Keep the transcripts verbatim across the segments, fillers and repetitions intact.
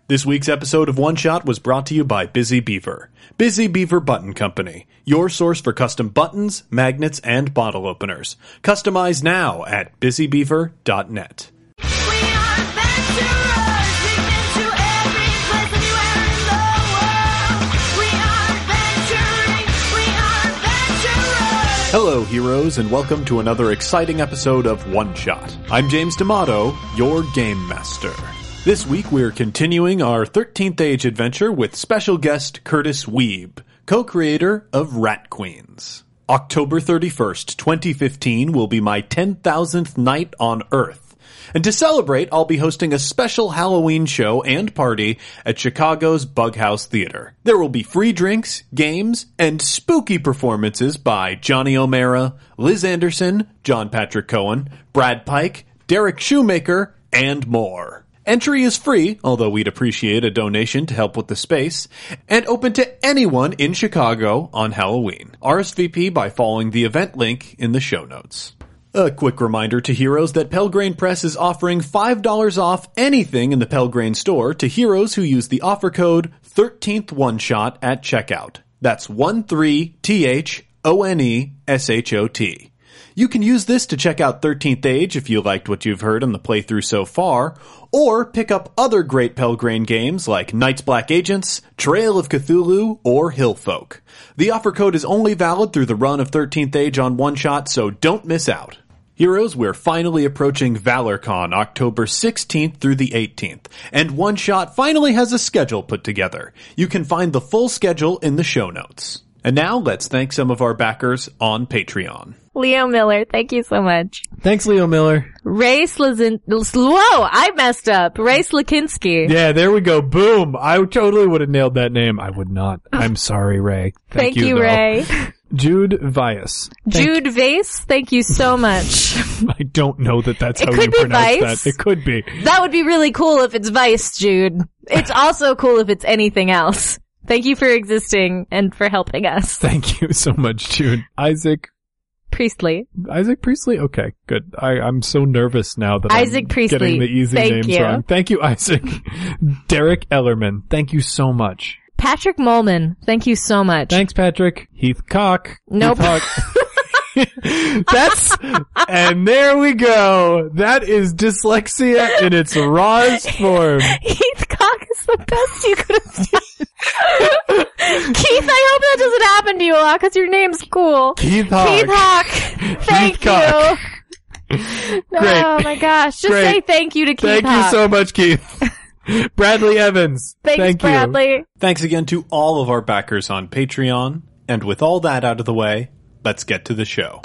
This week's episode of One Shot was brought to you by Busy Beaver. Busy Beaver Button Company, your source for custom buttons, magnets, and bottle openers. Customize now at busy beaver dot net. Hello, heroes, and welcome to another exciting episode of One Shot. I'm James D'Amato, your Game Master. This week we're continuing our thirteenth Age adventure with special guest Curtis Wiebe, co-creator of Rat Queens. October thirty-first, twenty fifteen will be my ten thousandth night on Earth. And to celebrate, I'll be hosting a special Halloween show and party at Chicago's Bughouse Theater. There will be free drinks, games, and spooky performances by Johnny O'Mara, Liz Anderson, John Patrick Cohen, Brad Pike, Derek Shoemaker, and more. Entry is free, although we'd appreciate a donation to help with the space, and open to anyone in Chicago on Halloween. R S V P by following the event link in the show notes. A quick reminder to heroes that Pelgrane Press is offering five dollars off anything in the Pelgrane store to heroes who use the offer code thirteenth one shot at checkout. That's one three T H O N E S H O T. You can use this to check out thirteenth Age if you liked what you've heard on the playthrough so far, or pick up other great Pelgrane games like Night's Black Agents, Trail of Cthulhu, or Hillfolk. The offer code is only valid through the run of thirteenth Age on One Shot, so don't miss out. Heroes, we're finally approaching ValorCon October sixteenth through the eighteenth, and One Shot finally has a schedule put together. You can find the full schedule in the show notes. And now, let's thank some of our backers on Patreon. Leo Miller, thank you so much. Thanks, Leo Miller. Ray Slazin... Whoa, I messed up. Ray Slakinski. Yeah, there we go. Boom. I totally would have nailed that name. I would not. I'm sorry, Ray. Thank, Thank you, you Ray. Jude Vias. Thank Jude Vase, thank you so much. I don't know that that's It how could you be pronounce Vice. that. It could be. That would be really cool if it's Vice, Jude. It's also cool if it's anything else. Thank you for existing and for helping us. Thank you so much, Jude. Isaac Priestley. Isaac Priestley? Okay, good. I, I'm so nervous now that Isaac I'm Priestley. getting the easy Thank names you. wrong. Thank you, Isaac. Derek Ellerman. Thank you so much. Patrick Molman, thank you so much. Thanks, Patrick. Heath Cock. Nope. Heath Cock. That's, and there we go. That is dyslexia in its rawest form. Heath Cock is the best you could have done. Keith, I hope that doesn't happen to you a lot because your name's cool. Keith Hawk. Keith Hawk. Thank Keith you. Cock. Great. Oh my gosh. Just Great. say thank you to Keith Thank Hawk. you so much, Keith. Bradley Evans. Thanks, Thank you. Bradley. Thanks again to all of our backers on Patreon. And with all that out of the way, let's get to the show.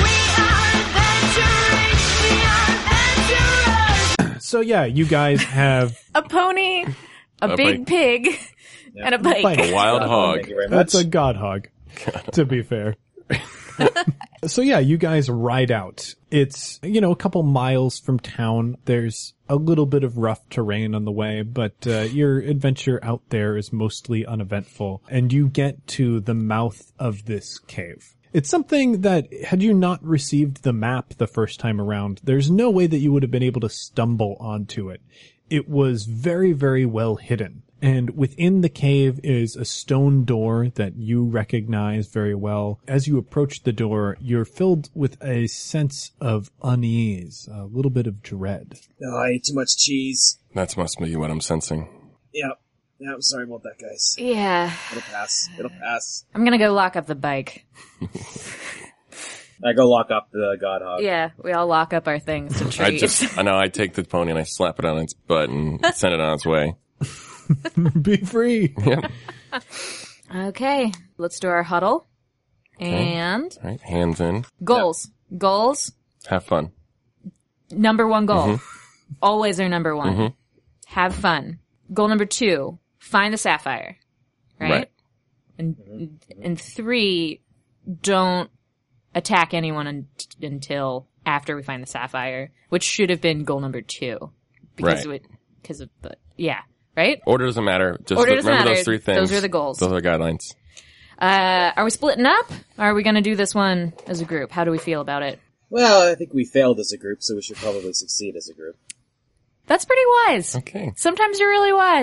So yeah, you guys have, A pony, a, A big bike. pig, and a bike. Bike. A wild hog. Thank you very much. that's a god hog, to be fair. So yeah, you guys ride out. It's, you know, a couple miles from town. There's a little bit of rough terrain on the way, but uh, your adventure out there is mostly uneventful, and you get to the mouth of this cave. It's something that, had you not received the map the first time around, there's no way that you would have been able to stumble onto it. It was very, very well hidden. And within the cave is a stone door that you recognize very well. As you approach the door, you're filled with a sense of unease, a little bit of dread. Oh, I ate too much cheese. That's must be what I'm sensing. Yep. Yeah, I'm sorry about that, guys. Yeah. It'll pass. It'll pass. I'm gonna go lock up the bike. I go lock up the god hog. Yeah, we all lock up our things to treat. I just, I know, I take the pony and I slap it on its butt and send it on its way. Be free. Yep. Okay, let's do our huddle. And All right, hands in. goals. Goals. Have fun. Number one goal. Mm-hmm. Always our number one. Mhm. Have fun. Goal number two, find the sapphire. Right? Right. And, and three, don't attack anyone un- until after we find the sapphire, which should have been goal number two. Because Right. it, because of the, yeah. Right? Order doesn't matter. Just Order look- doesn't remember matter. those three things. Those are the goals. Those are the guidelines. Uh, are we splitting up? Or are we going to do this one as a group? How do we feel about it? Well, I think we failed as a group, so we should probably succeed as a group. That's pretty wise. Okay. Sometimes you're really wise. I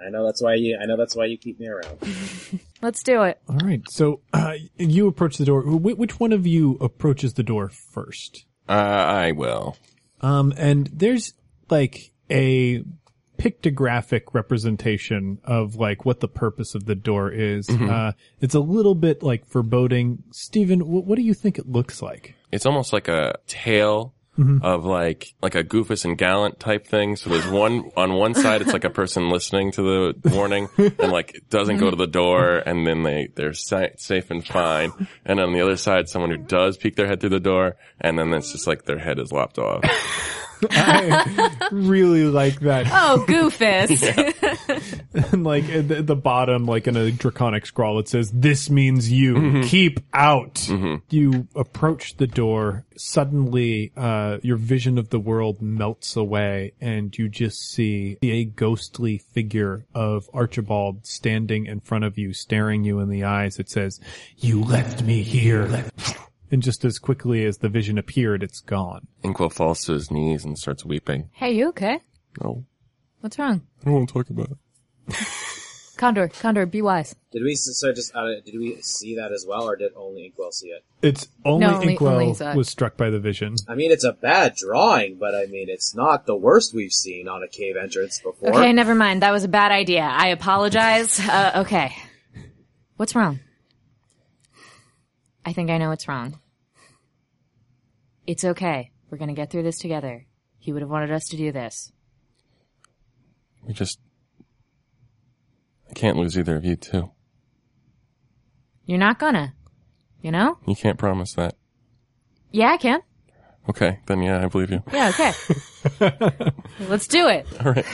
I know that's why you. I know that's why you keep me around. Let's do it. All right. So uh, you approach the door. Wh- which one of you approaches the door first? Uh, I will. Um, and there's like a pictographic representation of like what the purpose of the door is. Mm-hmm. Uh, it's a little bit like foreboding. Steven, wh- what do you think it looks like? It's almost like a tale Mm-hmm. of like, like a Goofus and Gallant type thing. So there's one, on one side, it's like a person listening to the warning and like doesn't go to the door and then they, they're sa- safe and fine. And on the other side, someone who does peek their head through the door and then it's just like their head is lopped off. I really like that. Oh, Goofus. And like at the, the bottom, like in a draconic scrawl, it says, "This means you. Mm-hmm. Keep out." You approach the door. Suddenly, uh, your vision of the world melts away and you just see a ghostly figure of Archibald standing in front of you, staring you in the eyes. It says, "You left me here." And just as quickly as the vision appeared, it's gone. Inkwell falls to his knees and starts weeping. Hey, you okay? No, What's wrong? I don't want to talk about it. Condor, Condor, be wise. Did we so just uh, did we see that as well, or did only Inkwell see it? It's only No, only- Inkwell only Zach. was struck by the vision. I mean, it's a bad drawing, but I mean, it's not the worst we've seen on a cave entrance before. Okay, never mind. That was a bad idea. I apologize. Uh, okay. What's wrong? I think I know what's wrong. It's okay. We're gonna get through this together. He would have wanted us to do this. We just, I can't lose either of you too. You're not gonna. You know? You can't promise that. Yeah, I can. Okay, then yeah, I believe you. Yeah, okay. Let's do it. All right.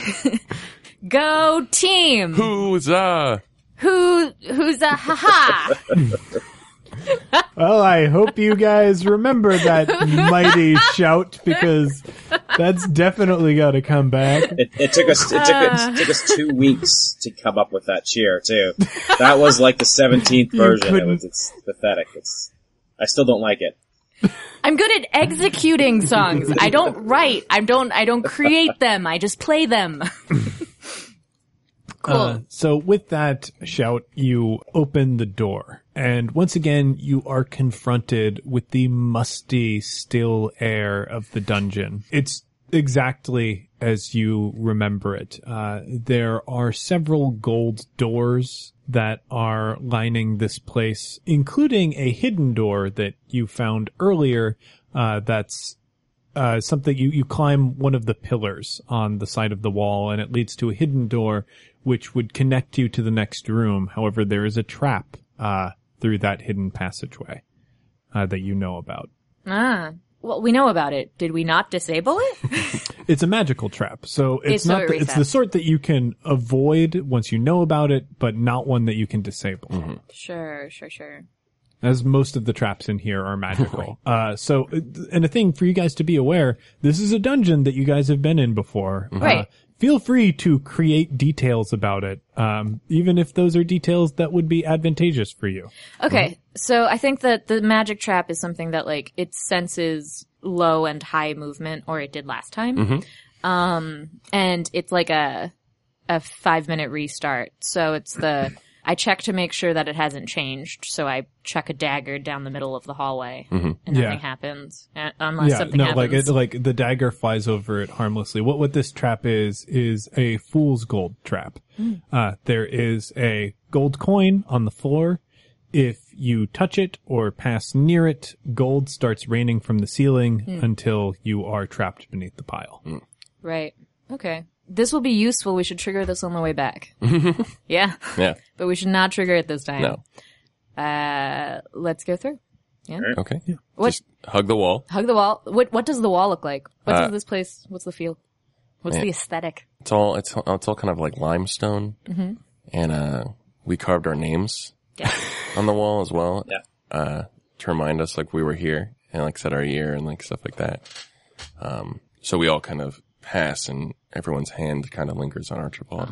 Go team! Who's uh? Who, who's a ha-ha? Well, I hope you guys remember that mighty shout because that's definitely got to come back. It, it took us it took, it took us two weeks to come up with that cheer too. That was like the seventeenth version. It couldn't- was it's pathetic. It's I still don't like it. I'm good at executing songs. I don't write. I don't, I don't create them. I just play them. Cool. Uh, so with that shout, you open the door. And once again, you are confronted with the musty, still air of the dungeon. It's exactly as you remember it. Uh, there are several gold doors that are lining this place, including a hidden door that you found earlier, uh, that's Uh, something you, you climb one of the pillars on the side of the wall and it leads to a hidden door which would connect you to the next room. However, there is a trap, uh, through that hidden passageway, uh, that you know about. Ah. Well, we know about it. Did we not disable it? It's a magical trap. So it's, It's so not, it the, it's the resets. sort that you can avoid once you know about it, but not one that you can disable. Mm-hmm. Sure, sure, sure. As most of the traps in here are magical. uh, so, and a thing for you guys to be aware, this is a dungeon that you guys have been in before. Right. Uh, feel free to create details about it, um, even if those are details that would be advantageous for you. Okay, so I think that the magic trap is something that, like, it senses low and high movement, or it did last time. Um, and it's like a, a five minute restart. So it's the, I check to make sure that it hasn't changed. So I chuck a dagger down the middle of the hallway and Yeah. nothing happens. Uh, unless Yeah, something no, happens. like it, like the dagger flies over it harmlessly. What what this trap is is a fool's gold trap. Uh, there is a gold coin on the floor. If you touch it or pass near it, gold starts raining from the ceiling until you are trapped beneath the pile. Right. Okay. This will be useful. We should trigger this on the way back. Yeah. Yeah. But we should not trigger it this time. No. Uh, let's go through. Yeah. Okay. What? Just hug the wall. Hug the wall. What What does the wall look like? What Uh, does this place? What's the feel? What's Man. the aesthetic? It's all it's it's all kind of like limestone, and uh, we carved our names Yeah. on the wall as well. Yeah. Uh, to remind us like we were here and like said our year and like stuff like that. Um, so we all kind of pass and everyone's hand kind of lingers on Archibald.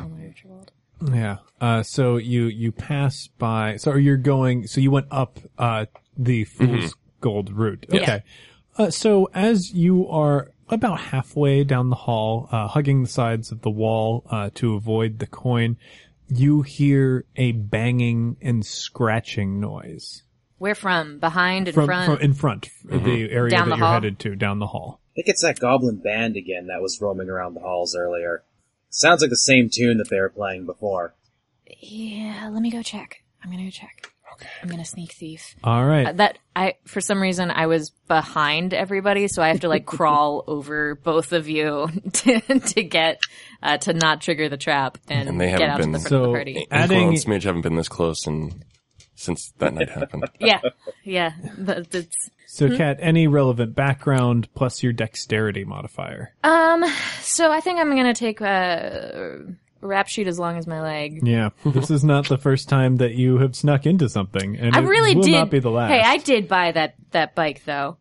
Yeah. Uh, so you, you pass by, so you're going, so you went up, uh, the fool's gold route. Yeah. Okay. Uh, so as you are, about halfway down the hall, uh, hugging the sides of the wall, uh, to avoid the coin, you hear a banging and scratching noise. Where from? Behind, in From, front? from in front, mm-hmm. the area Down that the you're hall? headed to, down the hall. I think it's that goblin band again that was roaming around the halls earlier. Sounds like the same tune that they were playing before. Yeah, let me go check. I'm gonna go check. Okay. I'm gonna sneak thief. All right. Uh, that I for some reason I was behind everybody, so I have to like crawl over both of you to to get uh, to not trigger the trap and, And they get haven't out to been- the front So- of the party. Adding- Equal and Smidge haven't been this close and since that night happened. Yeah, yeah. That, that's So, Kat, any relevant background plus your dexterity modifier? um. So I think I'm gonna take a rap sheet as long as my leg. Yeah, this is not the first time that you have snuck into something, and I it really will did. not be the last. Hey, I did buy that that bike though.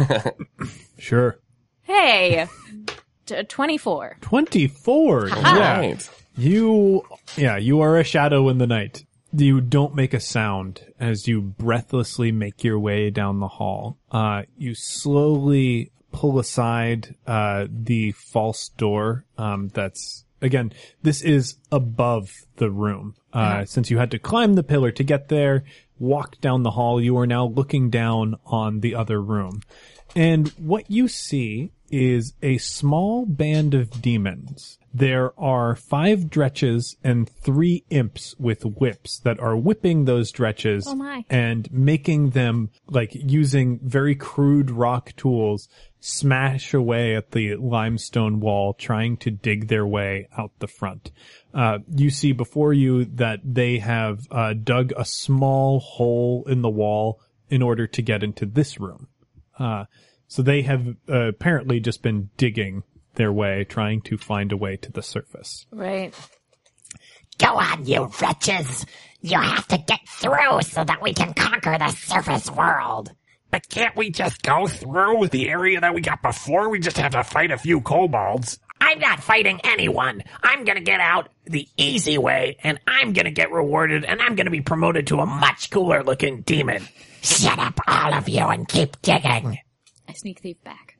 Sure. Hey, t- twenty-four. twenty-four. Ah. Yeah. Right. You, yeah, you are a shadow in the night. You don't make a sound as you breathlessly make your way down the hall. Uh, you slowly pull aside, uh, the false door, um, that's, again, this is above the room. Uh, since you had to climb the pillar to get there, walk down the hall, you are now looking down on the other room. And what you see is a small band of demons. There are five dretches and three imps with whips that are whipping those dretches Oh my. and making them, like, using very crude rock tools, smash away at the limestone wall, trying to dig their way out the front. Uh, you see before you that they have uh, dug a small hole in the wall in order to get into this room. Uh, so they have uh, apparently just been digging their way, trying to find a way to the surface. Right. Go on, you wretches. You have to get through so that we can conquer the surface world. But can't we just go through the area that we got before? We just have to fight a few kobolds. I'm not fighting anyone. I'm gonna get out the easy way, and I'm gonna get rewarded, and I'm gonna be promoted to a much cooler looking demon. Shut up, all of you, and keep digging. I sneak thief back.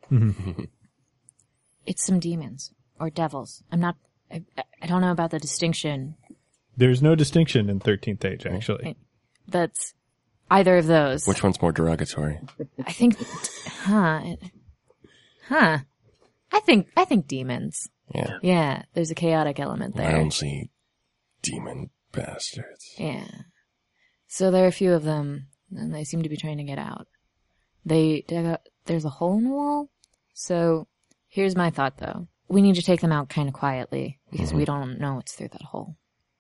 It's some demons or devils. I'm not. I, I don't know about the distinction. There's no distinction in thirteenth Age, actually. That's either of those. Which one's more derogatory? I think. Huh. Huh. I think. I think demons. Yeah. Yeah. There's a chaotic element I there. don't see demon bastards. Yeah. So there are a few of them, and they seem to be trying to get out. They dug out, there's a hole in the wall. So here's my thought, though. We need to take them out kind of quietly because Mm-hmm. we don't know what's through that hole.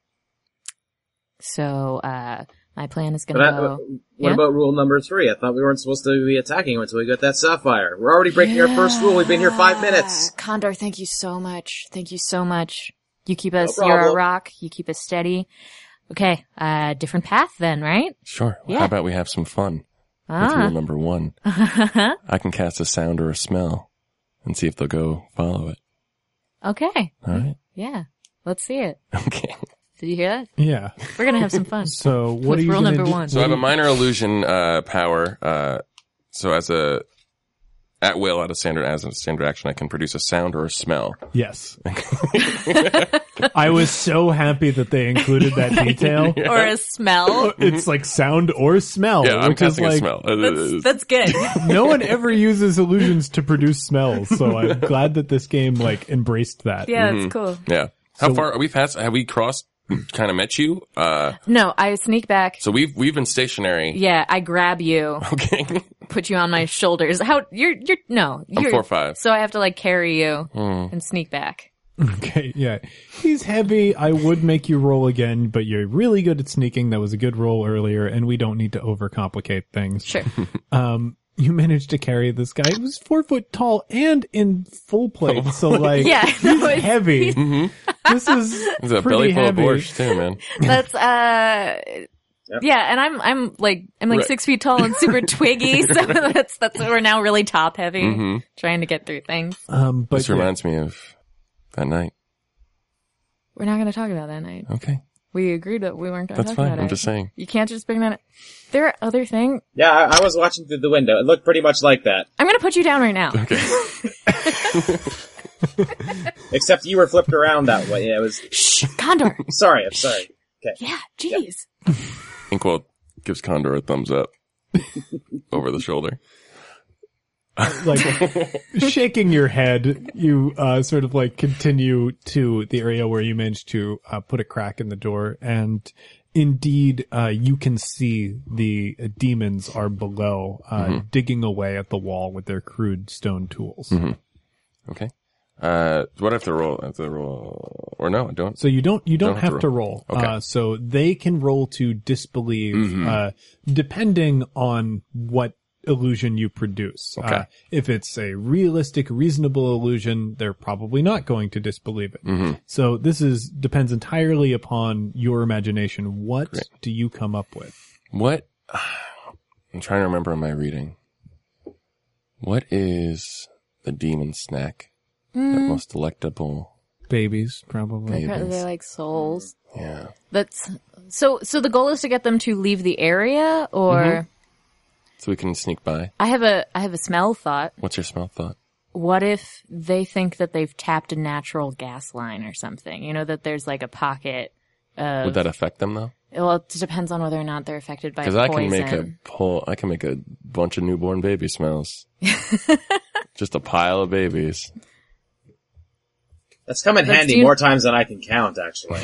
So uh my plan is But going I, to go. what Yeah? about rule number three? I thought we weren't supposed to be attacking him until we got that sapphire. We're already breaking our first rule. We've been here five minutes. Ah, Condor, thank you so much. Thank you so much. You keep us. No you're a problem. rock. You keep us steady. Okay, uh different path then, right? Sure. Yeah. How about we have some fun with Ah. rule number one? I can cast a sound or a smell and see if they'll go follow it. Okay. All right. Yeah. Let's see it. Okay. Did you hear that? Yeah. We're gonna have some fun. So what With are you rule gonna number do? one. So I have a minor illusion uh, power. Uh, so as a at will, at a standard as a standard action, I can produce a sound or a smell. Yes. I was so happy that they included that detail. Or a smell. It's like sound or smell. Yeah, I'm which is casting like, a smell. Uh, That's, that's good. No one ever uses illusions to produce smells, so I'm glad that this game like embraced that. Yeah, it's cool. yeah. How So- far we've had? Have we crossed? Kind of met you. Uh, No, I sneak back. so we've we've been stationary. Yeah, I grab you, Okay. put you on my shoulders. How you're you're no, you're four five. So I have to like carry you and sneak back. Okay, yeah. He's heavy. I would make you roll again, but you're really good at sneaking. That was a good roll earlier, and we don't need to overcomplicate things. Sure. Um, you managed to carry this guy. He was four foot tall and in full plate, so like, Yeah, he's no, it's- heavy. This is It's a pretty belly full of heavy. borscht too, man. That's uh yeah, and I'm I'm like I'm like Right. six feet tall and super twiggy, so that's that's we're now really top heavy, Mm-hmm. trying to get through things. Um, but This yeah. reminds me of that night. We're not gonna talk about that night. Okay. We agreed that we weren't going to That's talk fine. about I'm it. just saying. You can't just bring that up. There are other things. Yeah, I, I was watching through the window. It looked pretty much like that. I'm going to put you down right now. Okay. Except you were flipped around that way. Yeah, it was... Shh, Condor. Sorry, I'm sorry. Okay. Yeah, jeez. Inkwell gives Condor a thumbs up over the shoulder. Like shaking your head, you uh, sort of like continue to the area where you managed to uh, put a crack in the door, and indeed, uh, you can see the uh, demons are below, uh, mm-hmm. digging away at the wall with their crude stone tools. Mm-hmm. Okay. Uh, what do I have to roll? I have to roll, or no, I don't. So you don't, you don't, don't have, have to roll. To roll. Okay. Uh, so they can roll to disbelieve, mm-hmm. uh, depending on what illusion you produce. Okay. Uh, if it's a realistic, reasonable illusion, they're probably not going to disbelieve it. Mm-hmm. So this is, depends entirely upon your imagination. What Great. do you come up with? What? I'm trying to remember my reading. What is the demon snack? Mm. The most delectable. Babies, probably. They're, they're like souls. Yeah. That's, so, so the goal is to get them to leave the area, or? Mm-hmm. So we can sneak by. I have a, I have a smell thought. What's your smell thought? What if they think that they've tapped a natural gas line or something? You know, that there's like a pocket of... Would that affect them though? Well, it depends on whether or not they're affected by poison. Because I can make a whole, I can make a bunch of newborn baby smells. Just a pile of babies. That's come in That's handy you... more times than I can count, actually.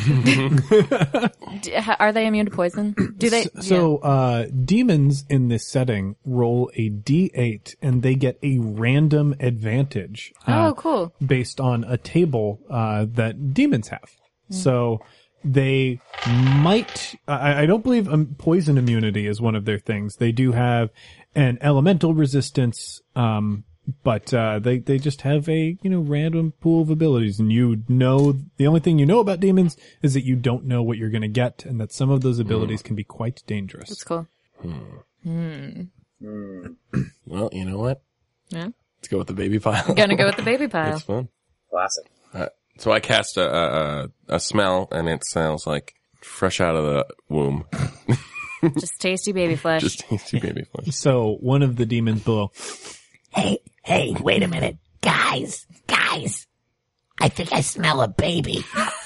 Are they immune to poison? Do they? So, yeah. uh, demons in this setting roll a D eight and they get a random advantage. Uh, oh, cool. Based on a table, uh, that demons have. Mm. So, they might, I, I don't believe um, poison immunity is one of their things. They do have an elemental resistance, um, But, uh, they, they just have a, you know, random pool of abilities, and you know, the only thing you know about demons is that you don't know what you're gonna get, and that some of those abilities mm. can be quite dangerous. That's cool. Hmm. Hmm. Well, you know what? Yeah. Let's go with the baby pile. I'm gonna go with the baby pile. That's fun. Classic. Uh, so I cast a, a, a smell, and it smells like fresh out of the womb. Just tasty baby flesh. Just tasty baby flesh. So, one of the demons below. Hey, hey, wait a minute. Guys, guys, I think I smell a baby.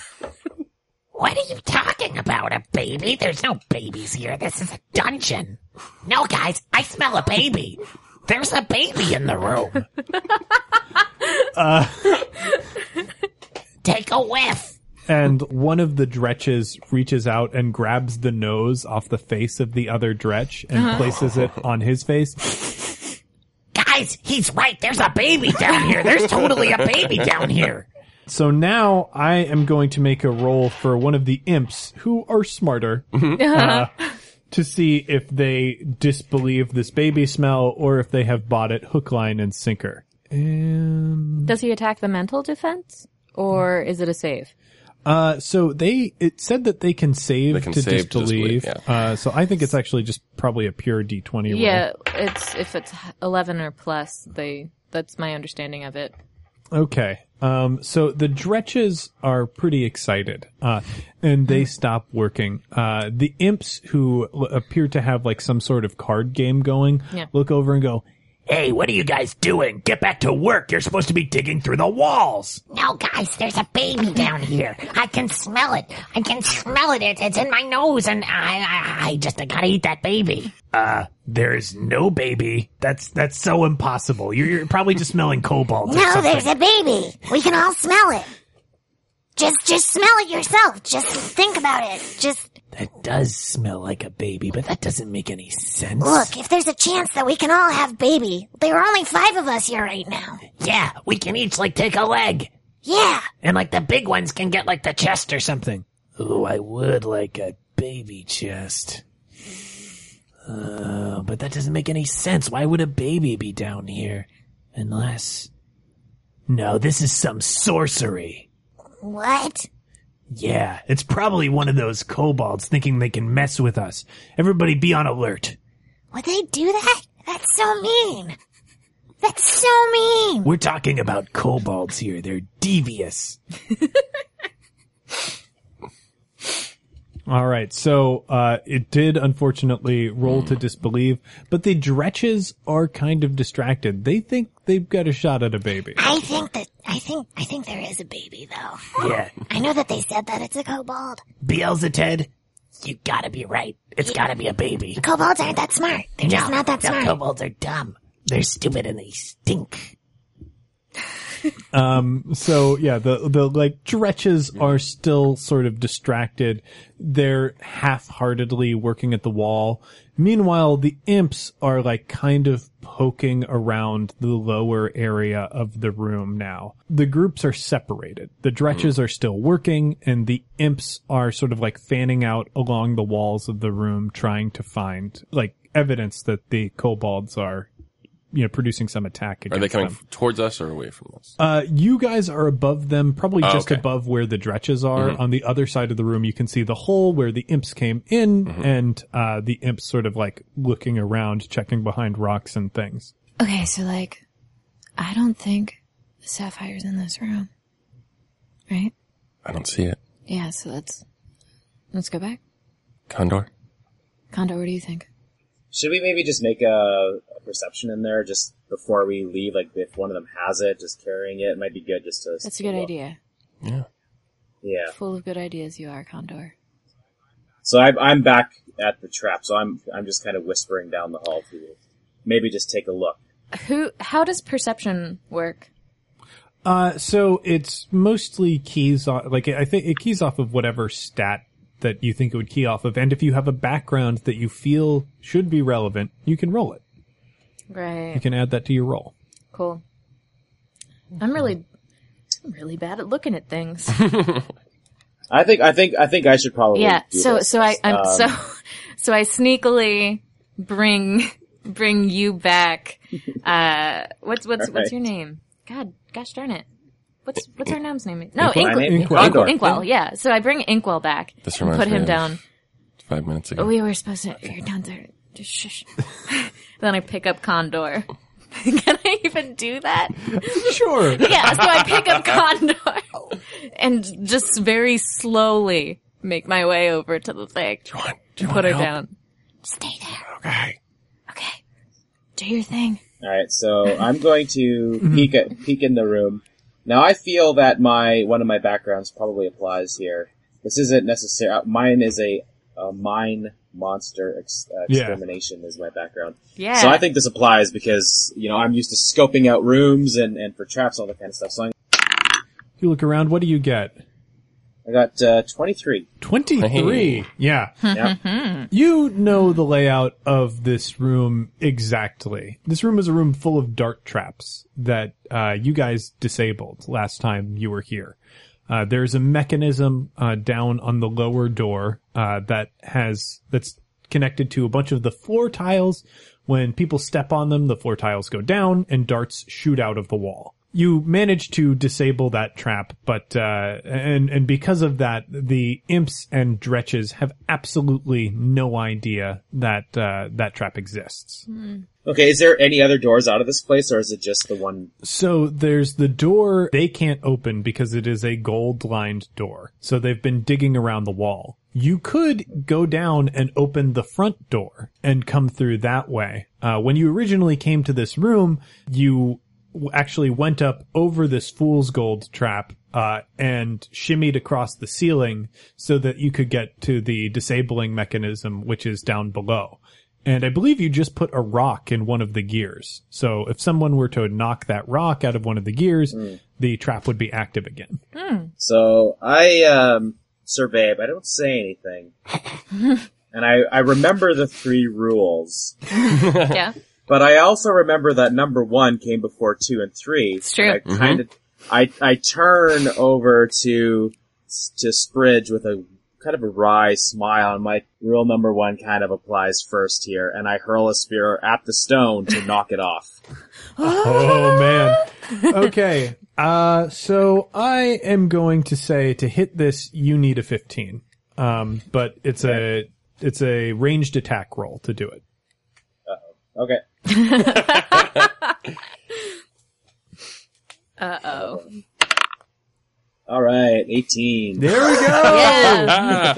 What are you talking about, a baby? There's no babies here. This is a dungeon. No, guys, I smell a baby. There's a baby in the room. Uh, Take a whiff. And one of the dretches reaches out and grabs the nose off the face of the other dretch and uh-huh. places it on his face. Guys, he's right. There's a baby down here. There's totally a baby down here. So now I am going to make a roll for one of the imps who are smarter uh, to see if they disbelieve this baby smell or if they have bought it hook, line, and sinker. And does he attack the mental defense or is it a save? Uh, so they, it said that they can save they can to save disbelieve. To disbelieve yeah. Uh, so I think it's actually just probably a pure D twenty roll. Yeah, it's, if it's eleven or plus, they, that's my understanding of it. Okay. Um, so the dretches are pretty excited, uh, and they stop working. Uh, the imps who l- appear to have like some sort of card game going yeah. look over and go, "Hey, what are you guys doing? Get back to work. You're supposed to be digging through the walls." No, guys, there's a baby down here. I can smell it. I can smell it. It's, it's in my nose, and I, I, I just I gotta eat that baby. Uh, there's no baby. That's that's so impossible. You're, you're probably just smelling kobolds. No, or something. There's a baby. We can all smell it. Just, just smell it yourself. Just think about it. Just. That does smell like a baby, but that doesn't make any sense. Look, if there's a chance that we can all have baby, there are only five of us here right now. Yeah, we can each, like, take a leg. Yeah. And, like, the big ones can get, like, the chest or something. Oh, I would like a baby chest. Uh, but that doesn't make any sense. Why would a baby be down here? Unless... No, this is some sorcery. What? Yeah, it's probably one of those kobolds thinking they can mess with us. Everybody be on alert. Would they do that? That's so mean. That's so mean. We're talking about kobolds here. They're devious. All right. So, uh, it did unfortunately roll to disbelieve, but the Dretches are kind of distracted. They think they've got a shot at a baby. I think that, I think, I think there is a baby though. Yeah. I know that they said that it's a kobold. Beelzebub, you gotta be right. It's gotta be a baby. Kobolds aren't that smart. They're just No, not that no, smart. kobolds are dumb. They're stupid and they stink. Um, so yeah, the, the, like, Dretches are still sort of distracted. They're half-heartedly working at the wall. Meanwhile, the imps are, like, kind of poking around the lower area of the room now. The groups are separated. The Dretches are still working, and the imps are sort of, like, fanning out along the walls of the room, trying to find, like, evidence that the kobolds are, you know, producing some attack against Are they coming them. f- towards us or away from us? Uh, you guys are above them, probably Oh, just okay. above where the Dretches are. Mhm. On the other side of the room, you can see the hole where the imps came in, Mhm. and uh, the imps sort of like looking around, checking behind rocks and things. Okay, so like, I don't think the Sapphire's in this room. Right? I don't see it. Yeah, so let's, let's go back. Condor? Condor, what do you think? Should we maybe just make a, a perception in there just before we leave? Like, if one of them has it, just carrying it, it might be good just to... That's a good look. idea. Yeah. Yeah. Full of good ideas you are, Condor. So I'm, I'm back at the trap, so I'm I'm just kind of whispering down the hall to you. Maybe just take a look. Who, how does perception work? Uh, so it's mostly keys off, like I think it keys off of whatever stat that you think it would key off of, and if you have a background that you feel should be relevant, you can roll it. Right. You can add that to your roll. Cool. I'm really, I'm really bad at looking at things. I think I think I think I should probably Yeah. do So this. so I I'm Um, so so I sneakily bring bring you back. Uh, what's what's All what's right. your name? God, gosh darn it. What's what's our gnom's name? No, Inkwell? My Inkwell. name? Inkwell. Condor. Inkwell. Yeah. So I bring Inkwell back. This and reminds put me him of down. Five minutes ago. We were supposed to. You're down there. Just shush. Then I pick up Condor. Can I even do that? Sure. Yeah, so I pick up Condor and just very slowly make my way over to the thing. Do you want, do you Put want her help? down. Stay there. Okay. Okay. Do your thing. All right, so I'm going to Mm-hmm. peek at, peek in the room. Now I feel that my one of my backgrounds probably applies here. This isn't necessary. uh, Mine is a, a mine monster ex, uh, Yeah. extermination is my background. Yeah. So I think this applies because you know I'm used to scoping out rooms and and for traps all that kind of stuff. So I'm, You look around, what do you get? I got uh, twenty-three. twenty-three. Yeah. Yeah. You know the layout of this room exactly. This room is a room full of dart traps that uh, you guys disabled last time you were here. Uh, there's a mechanism uh, down on the lower door uh, that has that's connected to a bunch of the floor tiles. When people step on them, the floor tiles go down and darts shoot out of the wall. You manage to disable that trap, but uh, and and because of that, the imps and dretches have absolutely no idea that uh, that trap exists. Okay, is there any other doors out of this place, or is it just the one? So there's the door they can't open because it is a gold-lined door. So they've been digging around the wall. You could go down and open the front door and come through that way. Uh, when you originally came to this room, you w- actually went up over this fool's gold trap uh, and shimmied across the ceiling so that you could get to the disabling mechanism, which is down below. And I believe you just put a rock in one of the gears. So if someone were to knock that rock out of one of the gears, the trap would be active again. So I um, survey, but I don't say anything. And I, I remember the three rules, Yeah. but I also remember that number one came before two and three. It's true. And I kind of, I I turn over to to Spridge with a kind of a wry smile, and my rule number one kind of applies first here, and I hurl a spear at the stone to knock it off. Oh man. Okay. Uh, so I am going to say to hit this, you need a fifteen. Um, but it's a, it's a ranged attack roll to do it. Okay. Uh oh. All right, eighteen. There we go. Yeah.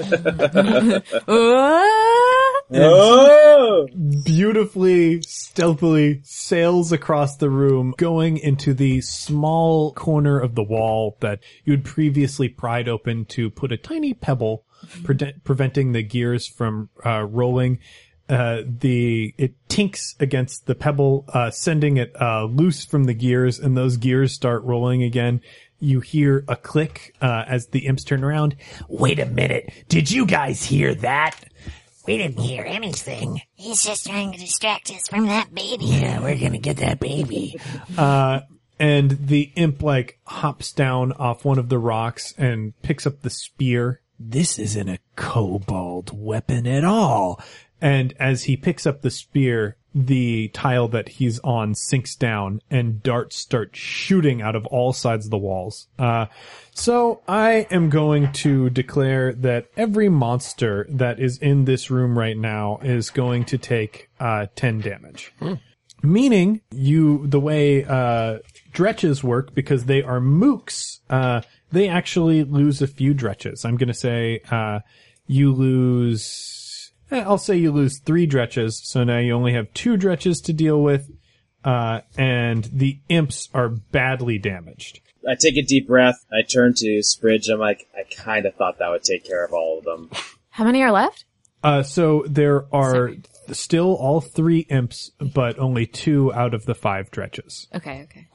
Oh! Beautifully, stealthily sails across the room, going into the small corner of the wall that you had previously pried open to put a tiny pebble, pre- preventing the gears from uh, rolling. Uh, the it tinks against the pebble, uh, sending it uh, loose from the gears, and those gears start rolling again. You hear a click uh, as the imps turn around. Wait a minute. Did you guys hear that? We didn't hear anything. He's just trying to distract us from that baby. Yeah, we're gonna get that baby. Uh, and the imp, like, hops down off one of the rocks and picks up the spear. This isn't a kobold weapon at all. And as he picks up the spear, the tile that he's on sinks down and darts start shooting out of all sides of the walls. Uh, so I am going to declare that every monster that is in this room right now is going to take, uh, ten damage. Hmm. Meaning you, the way, uh, dretches work, because they are mooks, uh, they actually lose a few dretches. I'm gonna say, uh, you lose, I'll say you lose three dretches, so now you only have two dretches to deal with, uh, and the imps are badly damaged. I take a deep breath. I turn to Spridge. I'm like, I kind of thought that would take care of all of them. How many are left? Uh, so there are th- still all three imps, but only two out of the five dretches. Okay, okay.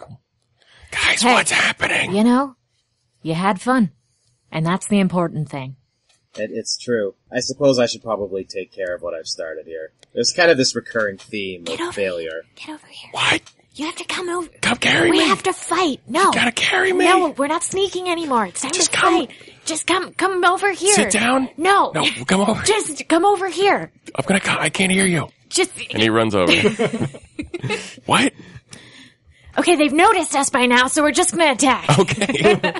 Guys, Hey. what's happening? You know, you had fun. And that's the important thing. It, it's true. I suppose I should probably take care of what I've started here. There's kind of this recurring theme Get of over failure. Get over here. What? You have to come over. Come carry We me. have to fight. No. You gotta carry me. No, we're not sneaking anymore. It's time Just to come. fight. Just come, come over here. Sit down. No. No, come over. Just come over here. I'm gonna come. I can't hear you. Just, And he runs over. What? okay, they've noticed us by now, so we're just gonna attack. Okay.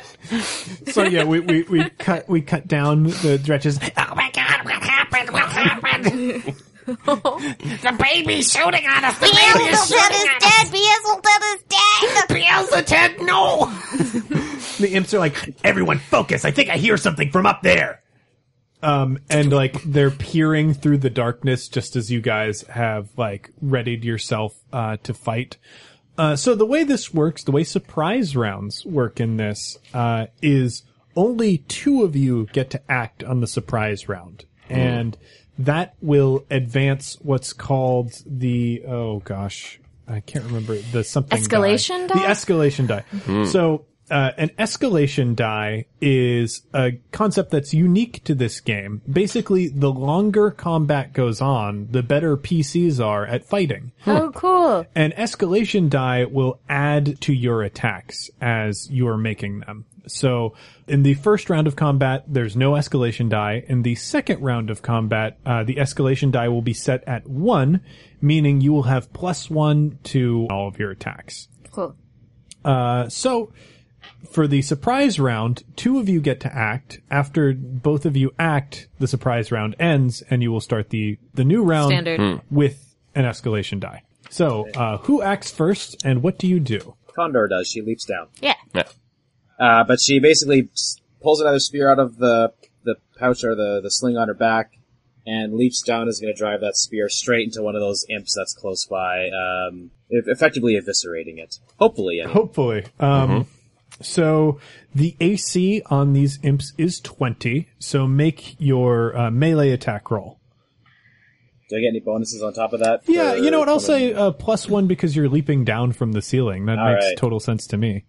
So yeah, we, we, we cut, we cut down the dretches. Oh my god, what happened? What happened? The baby's shooting on us. The baby is shooting on us. Beelzebub is dead. Beelzebub, no. The imps are like, Everyone focus. I think I hear something from up there. Um, and like they're peering through the darkness just as you guys have like readied yourself, uh, to fight. Uh, so the way this works, the way surprise rounds work in this, uh, is only two of you get to act on the surprise round. And that will advance what's called the, oh gosh, I can't remember the something Escalation die? The escalation die. So, Uh, an escalation die is a concept that's unique to this game. Basically, the longer combat goes on, the better P Cs are at fighting. Oh, cool. An escalation die will add to your attacks as you are making them. So, in the first round of combat, there's no escalation die. In the second round of combat, uh, the escalation die will be set at one, meaning you will have plus one to all of your attacks. Cool. Uh, so, for the surprise round, two of you get to act. After both of you act, the surprise round ends, and you will start the, the new round Standard. with an escalation die. So, uh, who acts first, and what do you do? Condor does. She leaps down. Yeah. Yeah. Uh, but she basically s- pulls another spear out of the the pouch or the, the sling on her back, and leaps down is going to drive that spear straight into one of those imps that's close by, um, e- effectively eviscerating it. Hopefully, anyway. Hopefully. Um, so, the A C on these imps is twenty, so make your uh, melee attack roll. Do I get any bonuses on top of that? Yeah, for you know what, I'll coming- say uh, plus one because you're leaping down from the ceiling. That All makes right. total sense to me.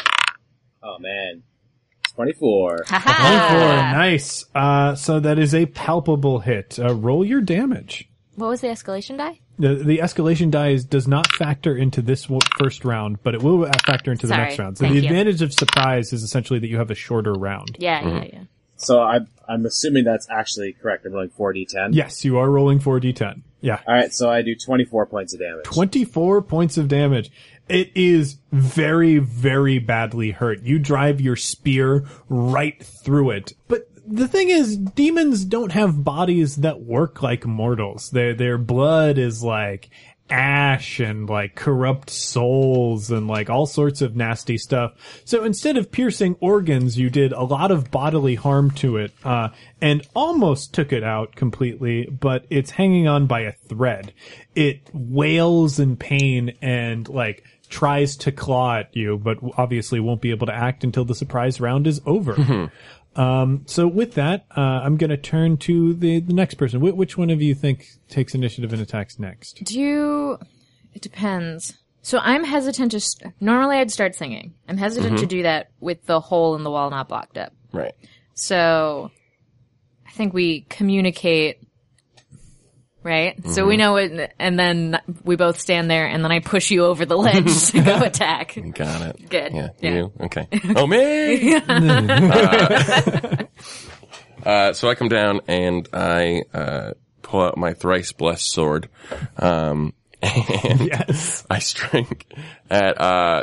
Oh man. twenty-four. twenty-four, nice. Uh, so that is a palpable hit. Uh, roll your damage. What was the escalation die? The, the escalation die is, does not factor into this w- first round, but it will factor into the Sorry. next round. So Thank the you. advantage of surprise is essentially that you have a shorter round. Yeah, yeah, yeah. So I'm, I'm assuming that's actually correct. I'm rolling four d ten. Yes, you are rolling four d ten. Yeah. Alright, so I do twenty-four points of damage. twenty-four points of damage. It is very, very badly hurt. You drive your spear right through it. But the thing is, demons don't have bodies that work like mortals. Their, their blood is like ash and like corrupt souls and like all sorts of nasty stuff. So instead of piercing organs, you did a lot of bodily harm to it, uh, and almost took it out completely, but it's hanging on by a thread. It wails in pain and like tries to claw at you, but obviously won't be able to act until the surprise round is over. Um, so with that, uh, I'm going to turn to the, the next person. Wh- which one of you think takes initiative and attacks next? Do you, it depends. So I'm hesitant to, st- normally I'd start singing. I'm hesitant Mm-hmm. to do that with the hole in the wall not blocked up. Right. So I think we communicate, right? Mm-hmm. So we know it, and then we both stand there, and then I push you over the ledge to go attack. Got it. Good. Yeah. Yeah. You? Okay. Oh, me! uh, uh, so I come down and I, uh, pull out my thrice blessed sword. Um, and Yes. I strike at, uh,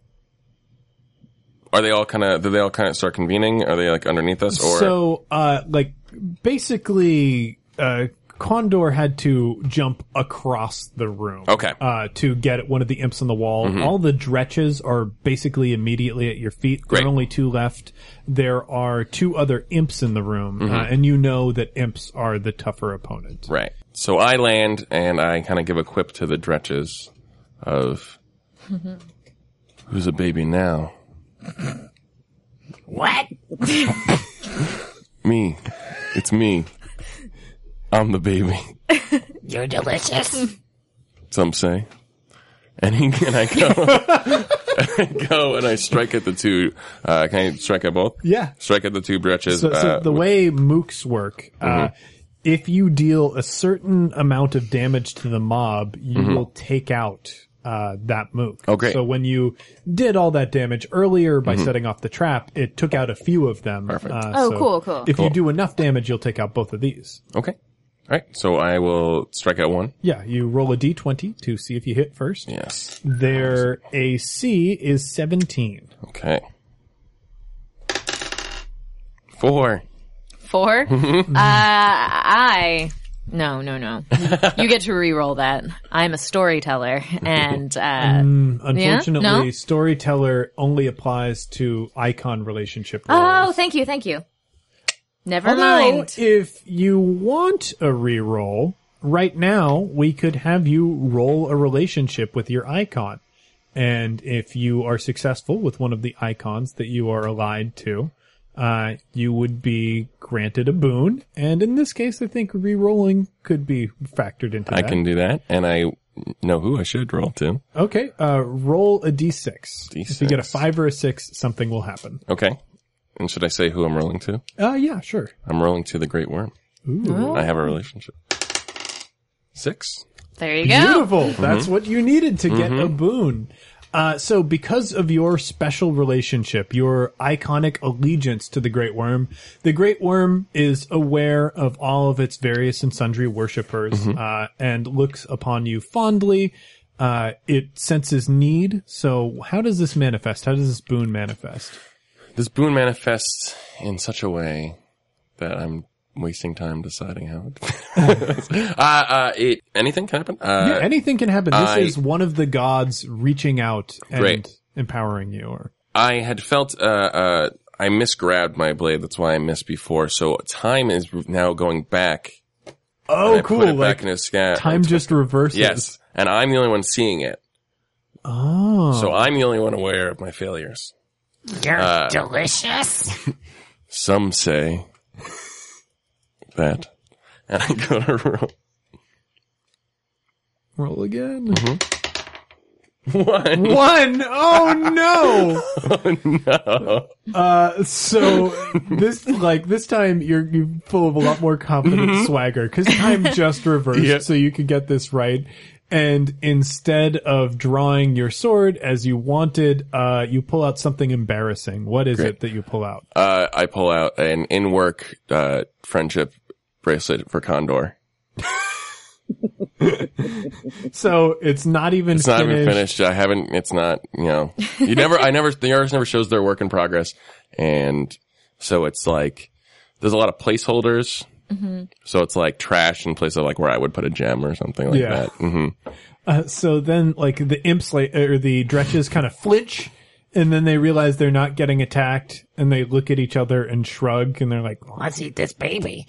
are they all kind of, do they all kind of start convening? Are they like underneath us or? So, uh, like, basically, uh, Condor had to jump across the room. Okay. Uh, to get at one of the imps on the wall. Mm-hmm. All the dretches are basically immediately at your feet. There Great. are only two left. There are two other imps in the room, Mm-hmm. uh, and you know that imps are the tougher opponent. Right. So I land and I kind of give a quip to the dretches of, who's a baby now? What? Me. It's me. I'm the baby. You're delicious. Some say. And, he, and I go, I go and I strike at the two, uh, can I strike at both? Yeah. Strike at the two bretches. So, so uh, the way mooks work, uh, if you deal a certain amount of damage to the mob, you will take out uh, that mook. Oh, great. So when you did all that damage earlier by setting off the trap, it took out a few of them. Perfect. Uh, Oh, so cool, cool. If Cool. you do enough damage, you'll take out both of these. Okay. All right. So I will strike at one. Yeah, you roll a d twenty to see if you hit first. Yes. Their A C is seventeen. Okay. Four. Four? uh, I, no, no, no. You get to re-roll that. I'm a storyteller, and, uh, Unfortunately, No? Storyteller only applies to icon relationship oh, roles. thank you, thank you. Never Although, mind. if you want a reroll, right now we could have you roll a relationship with your icon. And if you are successful with one of the icons that you are allied to, uh, you would be granted a boon. And in this case, I think re-rolling could be factored into I that. can do that. And I know who I should roll to. Okay, uh, roll a d six. D If you get a six. five or a six, something will happen. Okay. And should I say who I'm rolling to? Uh, yeah, sure. I'm rolling to the Great Worm. Ooh. I have a relationship. Six. There you go. Beautiful. That's what you needed to get a boon. Uh, so because of your special relationship, your iconic allegiance to the Great Worm, the Great Worm is aware of all of its various and sundry worshippers, uh, and looks upon you fondly. Uh, it senses need. So how does this manifest? How does this boon manifest? This boon manifests in such a way that I'm wasting time deciding how it, uh, uh, it, anything can happen. Uh, Yeah, anything can happen. This I- is one of the gods reaching out and Great. empowering you. Or I had felt, uh, uh, I misgrabbed my blade. That's why I missed before. So time is now going back. oh, and I cool! Put it Like back in his scat. time just reverses. Yes. And I'm the only one seeing it. Oh. So I'm the only one aware of my failures. You're Uh, delicious. Some say that. And I go to roll. Roll again. One. One. Oh no. Oh, no. Uh, so this, like this time, you're you're full of a lot more confident swagger because time just reversed, Yeah. so you could get this right. And instead of drawing your sword as you wanted, uh, you pull out something embarrassing. What is it that you pull out? Uh, I pull out an in-work, uh, friendship bracelet for Condor. So it's not even It's not finished. even finished. I haven't, it's not, you know, you never, I never, the artist never shows their work in progress. And so it's like, there's a lot of placeholders Mm-hmm. So it's like trash in place of like where I would put a gem or something like Yeah. that. Mm-hmm. Uh, so then, like, the imps, like, or the dretches kind of flinch, and then they realize they're not getting attacked, and they look at each other and shrug, and they're like, Let's eat this baby.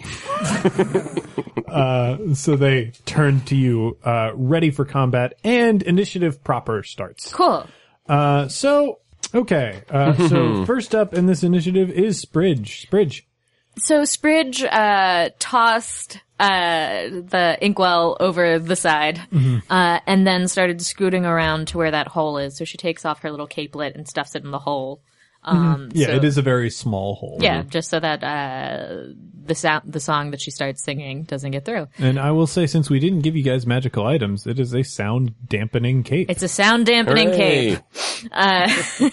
uh, so they turn to you, uh, ready for combat, and initiative proper starts. Cool. Uh, so, okay, uh, so first up in this initiative is Spridge. Spridge. So Spridge uh tossed uh the inkwell over the side, uh, and then started scooting around to where that hole is. So she takes off her little capelet and stuffs it in the hole. Um, Yeah, so- it is a very small hole. Yeah, just so that uh the sound, the song that she starts singing doesn't get through. And I will say, since we didn't give you guys magical items, it is a sound dampening cape. It's a sound dampening Hooray! cape. Uh,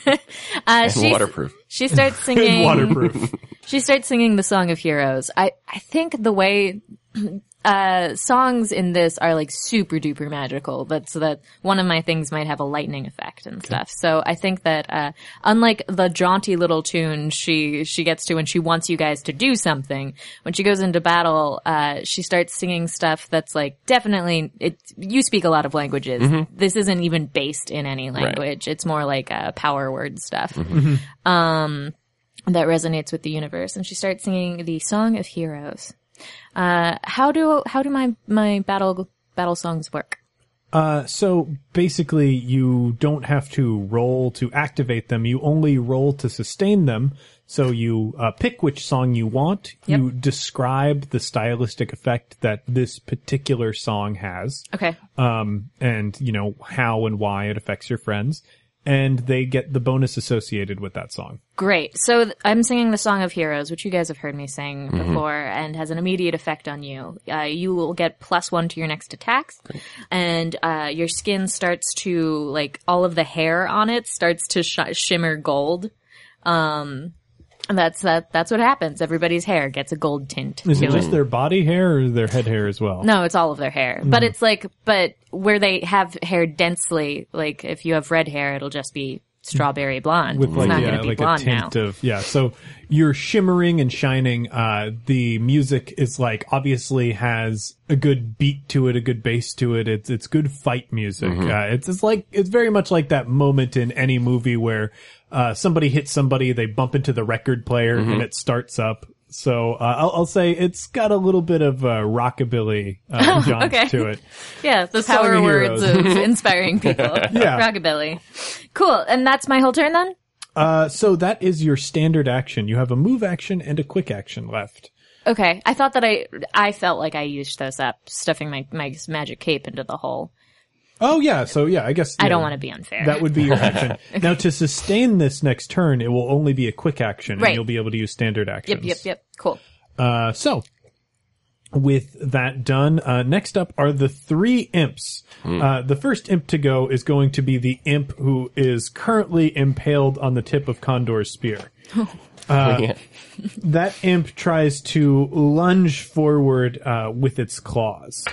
uh, she, Waterproof. She starts singing. waterproof. She starts singing the Song of Heroes. I, I think the way, uh, songs in this are like super duper magical, but so that one of my things might have a lightning effect and stuff. So I think that, uh, unlike the jaunty little tune she, she gets to when she wants you guys to do something, when she goes into battle, uh, she starts singing stuff that's like definitely, it, you speak a lot of languages. This isn't even based in any language. It's more like, uh, power word stuff. Um, that resonates with the universe. And she starts singing the Song of Heroes. Uh, how do, how do my, my battle, battle songs work? Uh, so basically you don't have to roll to activate them. You only roll to sustain them. So you, uh, pick which song you want. Yep. You describe the stylistic effect that this particular song has. Okay. Um, and you know, how and why it affects your friends. And they get the bonus associated with that song. Great. So th- I'm singing the Song of Heroes, which you guys have heard me sing before, and has an immediate effect on you. Uh, you will get plus one to your next attacks, and uh, your skin starts to, like, all of the hair on it starts to sh- shimmer gold. Um, and that's that. That's what happens. Everybody's hair gets a gold tint. Is to it just their body hair or their head hair as well? No, it's all of their hair. But it's like, but where they have hair densely, like if you have red hair, it'll just be strawberry blonde. With it's like, not yeah, going to be like a blonde now. tint of, yeah. So you're shimmering and shining. Uh, the music is like, obviously has a good beat to it, a good bass to it. It's, it's good fight music. Uh, it's, it's like, it's very much like that moment in any movie where, uh, somebody hits somebody, they bump into the record player and it starts up. So, uh, I'll, I'll say it's got a little bit of, uh, rockabilly, uh, jaunt okay. to it. Yeah, the Song power of words Heroes. of inspiring people. Yeah. Rockabilly. Cool. And that's my whole turn then? Uh, so that is your standard action. You have a move action and a quick action left. Okay. I thought that I, I felt like I used those up, stuffing my, my magic cape into the hole. Oh yeah, so yeah, I guess I yeah, don't want to be unfair. that would be your action. Now to sustain this next turn, it will only be a quick action, Right. and you'll be able to use standard actions. Yep, yep, yep. Cool. Uh, so with that done, uh, next up are the three imps. Uh, the first imp to go is going to be the imp who is currently impaled on the tip of Condor's spear. Yeah. That imp tries to lunge forward uh, with its claws.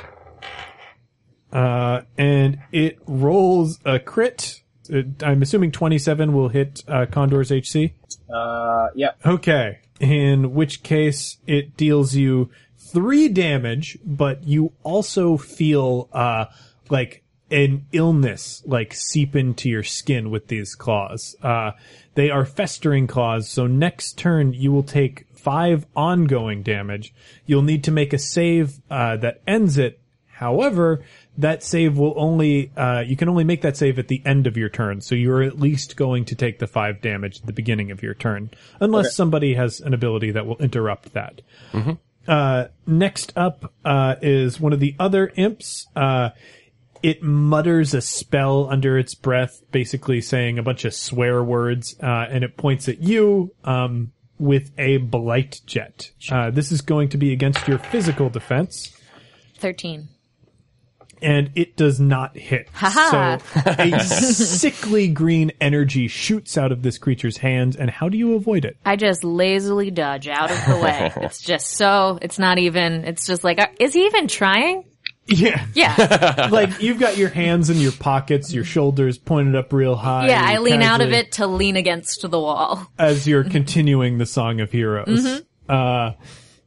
Uh, and it rolls a crit. It, I'm assuming twenty-seven will hit uh, Condor's H C. Uh, yep. Okay. In which case, it deals you three damage, but you also feel uh like an illness like seep into your skin with these claws. Uh, they are festering claws, so next turn you will take five ongoing damage. You'll need to make a save uh that ends it. However, that save will only, uh, you can only make that save at the end of your turn, so you're at least going to take the five damage at the beginning of your turn, unless Okay. somebody has an ability that will interrupt that. Mm-hmm. Uh, next up, uh, is one of the other imps. Uh, it mutters a spell under its breath, basically saying a bunch of swear words, uh, and it points at you, um, with a blight jet. Uh, this is going to be against your physical defense. thirteen. And it does not hit. Ha-ha. So a sickly green energy shoots out of this creature's hands, and how do you avoid it? I just lazily dodge out of the way. It's just so, it's not even, it's just like, uh, is he even trying? Yeah. Yeah. Like, you've got your hands in your pockets, your shoulders pointed up real high. Yeah, I lean out of casually- it to lean against the wall. As you're continuing the Song of Heroes. Mm-hmm. Uh,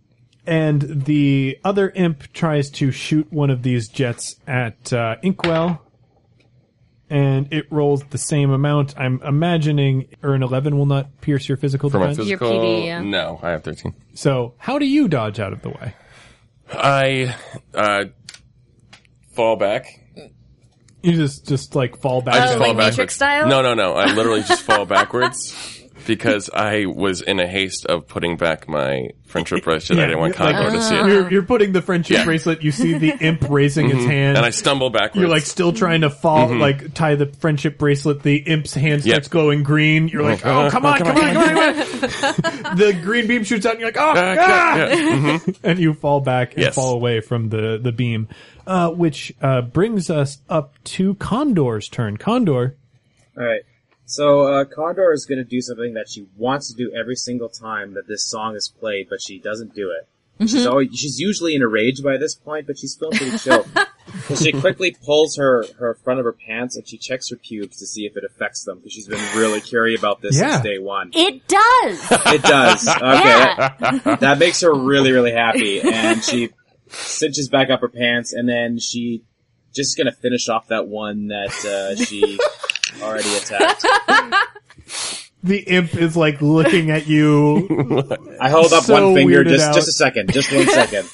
And the other imp tries to shoot one of these jets at uh, Inkwell, and it rolls the same amount. I'm imagining or an eleven will not pierce your physical For my defense. physical, Your P D, yeah. no, I have thirteen. So how do you dodge out of the way? I uh, fall back. You just just like fall back. I just Oh, fall like backwards. Matrix style? No, no, no. I literally just fall backwards because I was in a haste of putting back my friendship bracelet. Yeah, I didn't want like- Condor to see it. You're, you're putting the friendship Yeah. bracelet. You see the imp raising its hand. And I stumble backwards. You're like still trying to fall, like tie the friendship bracelet. The imp's hand starts Yep. glowing green. You're like, oh, come on, come on, come on, come on. The green beam shoots out and you're like, oh, Uh, ah! yeah, yeah. And you fall back and Yes. fall away from the, the beam. Uh, which, uh, brings us up to Condor's turn. Condor. Alright. So, uh, Condor is gonna do something that she wants to do every single time that this song is played, but she doesn't do it. She's always, she's usually in a rage by this point, but she's feeling pretty chill. So she quickly pulls her, her front of her pants and she checks her pubes to see if it affects them, because she's been really curious about this Yeah. since day one. It does. It does. Okay. Yeah. That, that makes her really, really happy. And she cinches back up her pants, and then she just gonna finish off that one that, uh, she already attacked. The imp is like looking at you. I hold up So one finger, weirded just, out. just a second, just one second.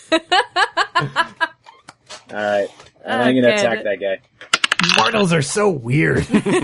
Alright. I'm gonna Okay. attack that guy. Mortals are so weird.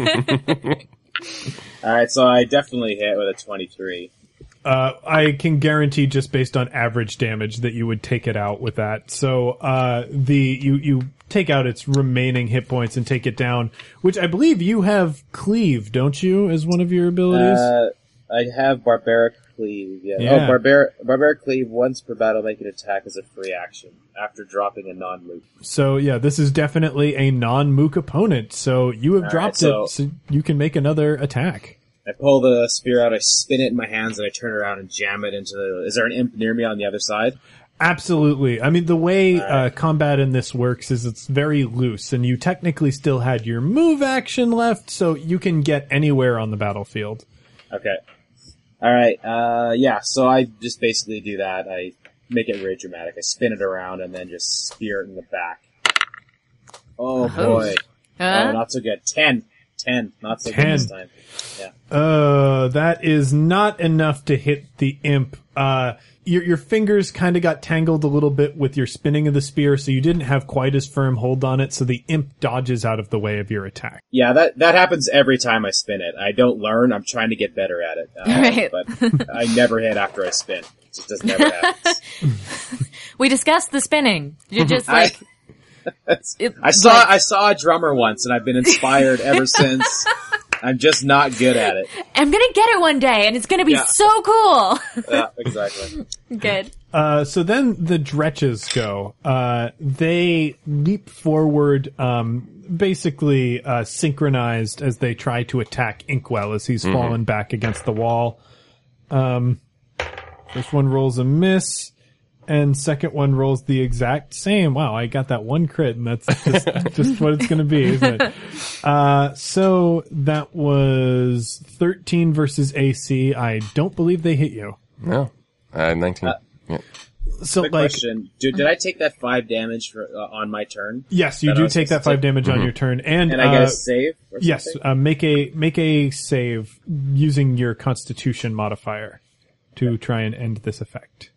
Alright, so I definitely hit with a twenty-three. Uh, I can guarantee just based on average damage that you would take it out with that. So, uh, the, you, you take out its remaining hit points and take it down, which I believe you have Cleave, don't you, as one of your abilities? Uh, I have Barbaric Cleave, yeah. Yeah. Oh, Barbaric, Barbaric Cleave, once per battle make an attack as a free action, after dropping a non-loop. So yeah, this is definitely a non-mook opponent, so you have All dropped right, so- it, so you can make another attack. I pull the spear out, I spin it in my hands, and I turn around and jam it into the... Is there an imp near me on the other side? Absolutely. I mean, the way All uh, right. combat in this works is it's very loose, and you technically still had your move action left, so you can get anywhere on the battlefield. Okay. Alright, uh, yeah, so I just basically do that. I make it very dramatic. I spin it around and then just spear it in the back. Oh boy. Oh, Huh? not so good. Ten. Ten. Not so Ten. good this time. Yeah. Uh, that is not enough to hit the imp. Uh, your, your fingers kind of got tangled a little bit with your spinning of the spear, so you didn't have quite as firm hold on it, so the imp dodges out of the way of your attack. Yeah, that, that happens every time I spin it. I don't learn, I'm trying to get better at it. Uh, Right. But I never hit after I spin. It just does never happen. We discussed the spinning. You're just I, like, it, I saw, like- I saw a drummer once and I've been inspired ever since. I'm just not good at it. I'm gonna get it one day, and it's gonna be Yeah. so cool. Yeah, exactly. Good. Uh, so then the Dretches go. Uh, they leap forward, um, basically, uh, synchronized as they try to attack Inkwell as he's fallen back against the wall. Um, first one rolls a miss, and second one rolls the exact same. Wow, I got that one crit, and that's just, just what it's gonna be, isn't it? Uh, so that was thirteen versus A C. I don't believe they hit you. No. Uh, nineteen. yeah. So Quick like, question. Did, did I take that five damage for, uh, on my turn? yes, you That I do was take that supposed to five damage on your turn, and, And I get uh, a save or yes, something? uh, make a make a save using your Constitution modifier to try and end this effect.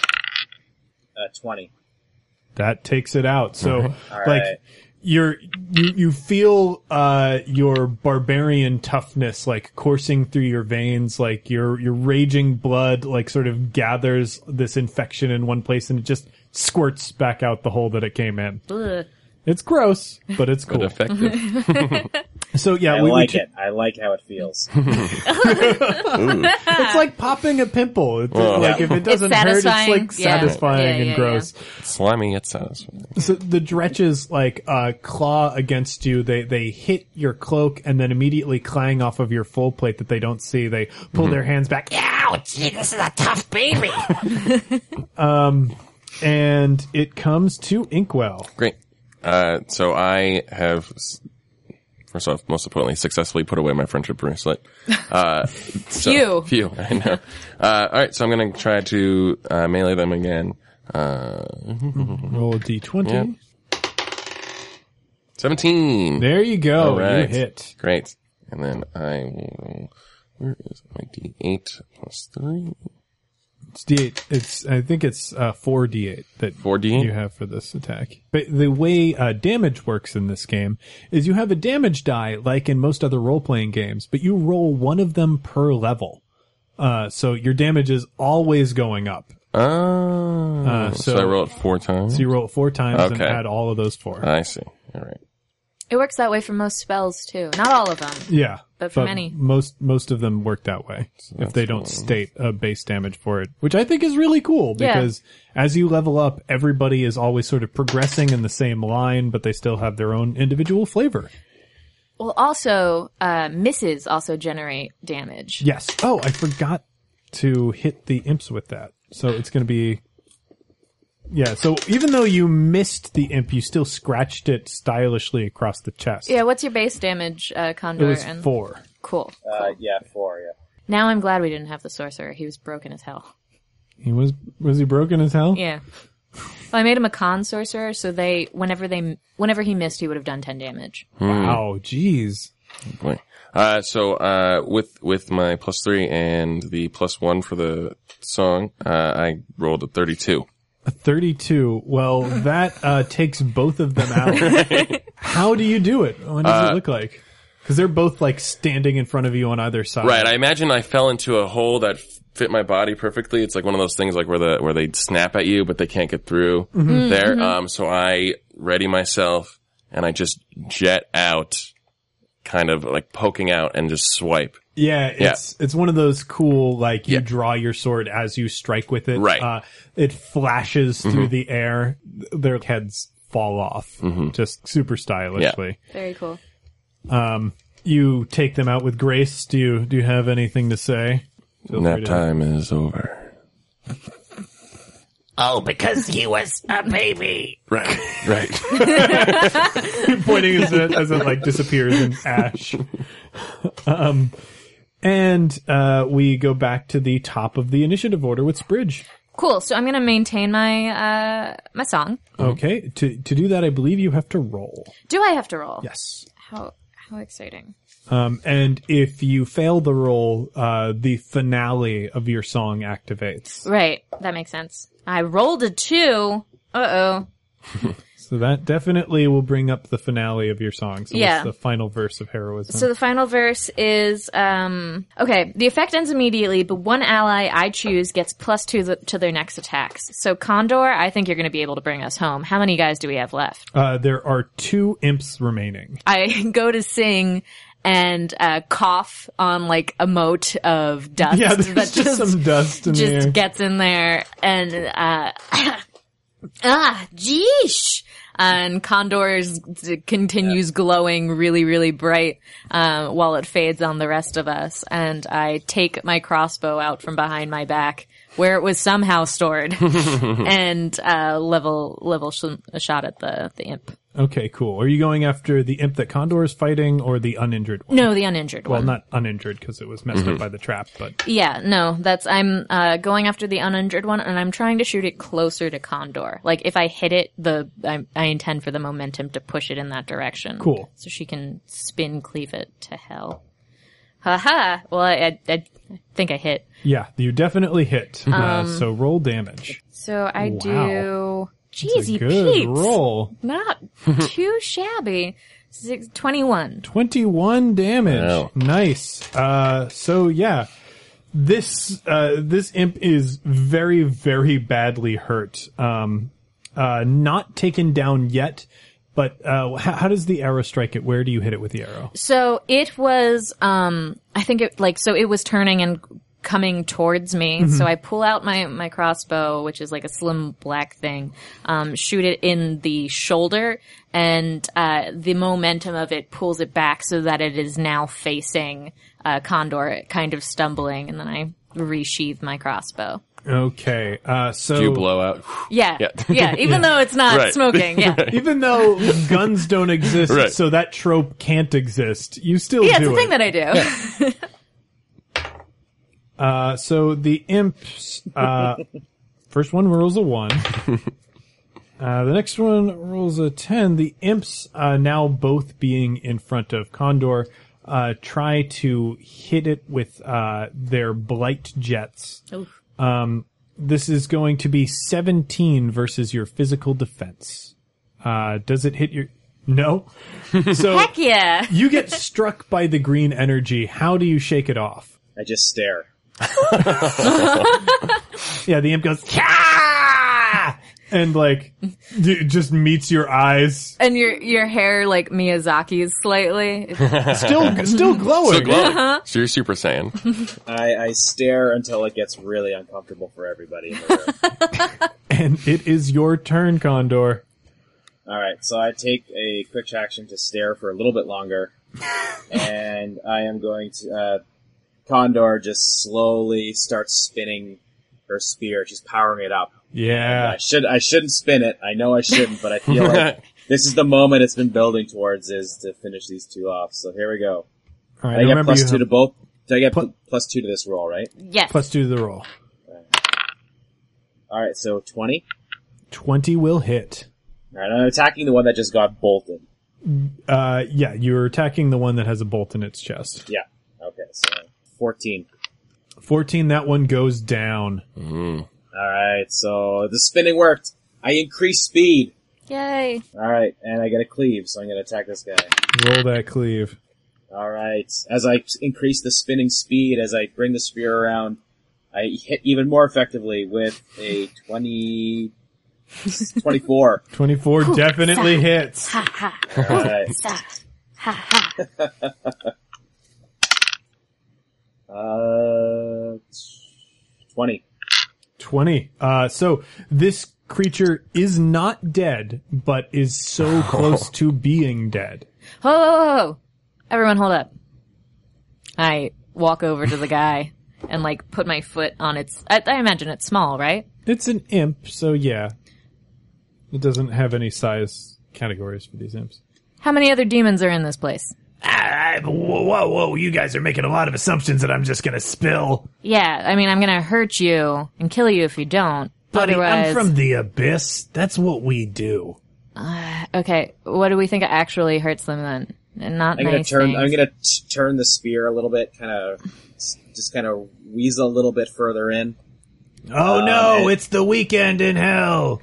Uh, twenty. That takes it out. So, All like, right. you're you you feel uh your barbarian toughness like coursing through your veins, like your your raging blood like sort of gathers this infection in one place and it just squirts back out the hole that it came in. Ugh. It's gross, but it's But cool. effective. So yeah, I we, we like ch- it. I like how it feels. It's like popping a pimple. It's Well. like if it doesn't hurt, it's satisfying. like Yeah. satisfying Yeah, and yeah, gross. Slimy yet satisfying. So the Dretches like uh claw against you. They they hit your cloak and then immediately clang off of your full plate that they don't see. They pull their hands back. Ow, gee, this is a tough baby. And it comes to Inkwell. Great. Uh, so I have, s- first off, most importantly, successfully put away my friendship bracelet. Uh, so, Phew. Phew, I know. Uh, alright, so I'm gonna try to, uh, melee them again. Uh, Roll a d twenty. Yep. seventeen. There you go. All right. You hit. Great. And then I will, where is my d eight plus three? It's d eight. It's, I think it's, uh, four d eight that four d eight? you have for this attack. But the way, uh, damage works in this game is you have a damage die like in most other role-playing games, but you roll one of them per level. Uh, so your damage is always going up. Oh. Uh, so, so- I roll it four times? So you roll it four times and Okay. add all of those four. I see. All right. It works that way for most spells too. Not all of them. Yeah. But for many. Most, most of them work that way. if they don't state a base damage for it, which I think is really cool Yeah. because as you level up, everybody is always sort of progressing in the same line, but they still have their own individual flavor. Well, also, uh, misses also generate damage. Yes. Oh, I forgot to hit the imps with that. So it's going to be, yeah. So even though you missed the imp, you still scratched it stylishly across the chest. Yeah, what's your base damage, uh, It Condor? was and four. Cool. Uh, yeah, four, yeah. Now I'm glad we didn't have the sorcerer. He was broken as hell. He was, was he broken as hell? Yeah. Well, I made him a con sorcerer, so they, whenever they, whenever he missed, he would have done ten damage. Wow. Jeez. Boy. Uh, so, uh, with, with my plus three and the plus one for the song, uh, I rolled a thirty-two. A thirty-two. Well, that uh, takes both of them out. How do you do it? What does Uh, it look like? Because they're both like standing in front of you on either side. Right. I imagine I fell into a hole that fit my body perfectly. It's like one of those things like where the, where they snap at you, but they can't get through Mm-hmm. there. Um, so I ready myself and I just jet out, kind of like poking out and just swipe. Yeah, it's it's one of those cool like you Yeah. draw your sword as you strike with it. Right. Uh, it flashes through the air. Their heads fall off, just super stylishly. Very cool. Um, you take them out with grace. Do you do you have anything to say? Feel free Nap to- time is over. Oh, because he was a baby. Right. Right. Pointing as it, as it like disappears in ash. Um, and uh, we go back to the top of the initiative order with Spridge. Cool. So I'm gonna maintain my, uh, my song. Okay, to to do that, I believe you have to roll. Do I have to roll? Yes. How, how exciting. Um, and if you fail the roll, uh, the finale of your song activates. Right. That makes sense. I rolled a two. Uh-oh. So that definitely will bring up the finale of your song. So Yeah. what's the final verse of heroism? So the final verse is, um, okay, the effect ends immediately, but one ally I choose gets plus two th- to their next attacks. So Condor, I think you're going to be able to bring us home. How many guys do we have left? uh, there are two imps remaining. I go to sing and, uh, cough on like a moat of dust Yeah, there's that just, some dust in just the air. gets in there and, uh, ah, geesh. And Condor's continues glowing really, really bright, um, while it fades on the rest of us. And I take my crossbow out from behind my back, where it was somehow stored, and, uh, level, level sh- a shot at the, the imp. Okay, cool. Are you going after the imp that Condor is fighting or the uninjured one? No, the uninjured Well, one. not uninjured because it was messed up by the trap, but Yeah, no, that's, I'm, uh, going after the uninjured one and I'm trying to shoot it closer to Condor. Like, if I hit it, the, I, I intend for the momentum to push it in that direction. Cool. So she can spin cleave it to hell. Haha! Well, I, I, I think I hit. yeah, you definitely hit. Um, uh, so roll damage. So I Wow. do, It's a Jeezy good Pete's. roll. Not too shabby. Six, twenty-one. twenty-one damage. Wow. Nice. Uh, so yeah, this, uh, this imp is very, very badly hurt. Um, uh, not taken down yet, but, uh, how, how does the arrow strike it? Where do you hit it with the arrow? So it was, um, I think it, like, so it was turning and coming towards me. So I pull out my, my crossbow, which is like a slim black thing, um, shoot it in the shoulder, and, uh, the momentum of it pulls it back so that it is now facing, uh, Condor, kind of stumbling, and then I resheath my crossbow. Okay. Uh, so. Do you blow out? Yeah. Yeah. Yeah. Even though it's not Right. smoking. Yeah. Even though guns don't exist, Right. so that trope can't exist, you still Yeah, do it's a it. thing that I do. Uh, so the imps, uh, first one rolls a one. uh, the next one rolls a ten. The imps, uh, now both being in front of Condor, uh, try to hit it with uh, their blight jets. Oof. Um, this is going to be seventeen versus your physical defense. Uh, does it hit your... No? So Heck yeah. you get struck by the green energy. How do you shake it off? I just stare. Yeah, the imp goes, "Kah!" and like, d- just meets your eyes. And your your hair like Miyazaki's slightly. Still, still glowing. So glowing. So you're Super Saiyan. I, I stare until it gets really uncomfortable for everybody in the room. And it is your turn, Condor. Alright, so I take a quick action to stare for a little bit longer. And I am going to, uh, Condor just slowly starts spinning her spear. She's powering it up. Yeah. I should, I shouldn't spin it. I know I shouldn't, but I feel like this is the moment it's been building towards, is to finish these two off. So here we go. All right, I get remember plus you two have to both. Do I get Pl- plus two to this roll, right? Yes. plus two to the roll. Alright, so twenty. twenty will hit. Alright, I'm attacking the one that just got bolted. Uh, yeah, you're attacking the one that has a bolt in its chest. Yeah. Okay, so fourteen. fourteen, that one goes down. Mm. Alright, so the spinning worked. I increase speed. Yay. Alright, and I get a cleave, so I'm gonna attack this guy. Roll that cleave. Alright, as I increase the spinning speed, as I bring the spear around, I hit even more effectively with a twenty... twenty-four. twenty-four definitely hits. Ha ha. Alright. Sa. Ha ha. Uh, twenty. twenty. Uh, so this creature is not dead, but is so close to being dead. Whoa, whoa, whoa, whoa. Everyone hold up. I walk over to the guy and like put my foot on its, I, I imagine it's small, right? It's an imp, so yeah. It doesn't have any size categories for these imps. How many other demons are in this place? Ah, whoa, whoa, whoa, you guys are making a lot of assumptions that I'm just gonna spill. Yeah, I mean, I'm gonna hurt you and kill you if you don't. Buddy, Otherwise, I'm from the abyss. That's what we do. okay, what do we think actually hurts them then? And not I'm gonna nice turn, things. I'm gonna t- turn the spear a little bit, kind of, just kind of weasel a little bit further in. Oh Um, no, and- it's the weekend in hell.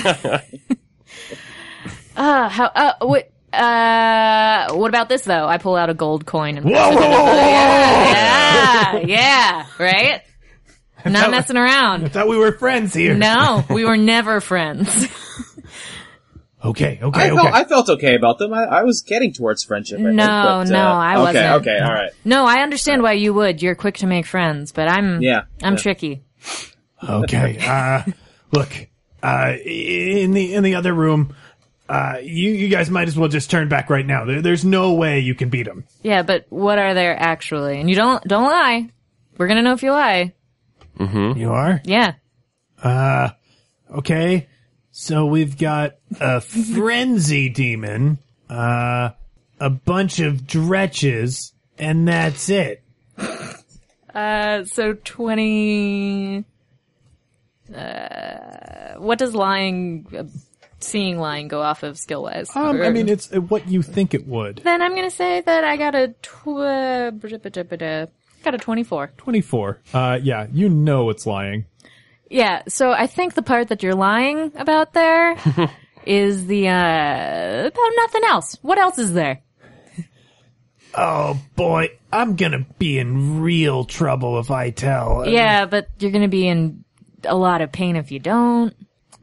Ah, how, uh, what, uh, what about this though? I pull out a gold coin and Whoa, whoa, whoa, whoa, whoa, yeah, yeah, yeah, right? I'm not messing I around. thought we were friends here. No, we were never friends. Okay, I okay, felt, okay. I felt okay about them. I, I was getting towards friendship. I think, No, but, no, uh, I okay, wasn't. Okay, all right. No, I understand why you would. You're quick to make friends, but I'm, Yeah, I'm yeah. tricky. Okay. Uh, look, uh, in the in the other room, uh, you you guys might as well just turn back right now. There, there's no way you can beat them. Yeah, but what are there actually? And you don't, don't lie. We're gonna know if you lie. You are? Yeah. Uh, okay. So we've got a frenzy demon, uh, a bunch of dretches, and that's it. Uh, so twenty, uh, what does lying, uh, seeing lying go off of skill wise? Um, I mean, it's uh, what you think it would. Then I'm gonna say that I got a tw- got a twenty-four. twenty-four. Uh, yeah, you know it's lying. Yeah, so I think the part that you're lying about there is the, uh, about nothing else. What else is there? Oh boy, I'm gonna be in real trouble if I tell. Yeah, but you're gonna be in a lot of pain if you don't.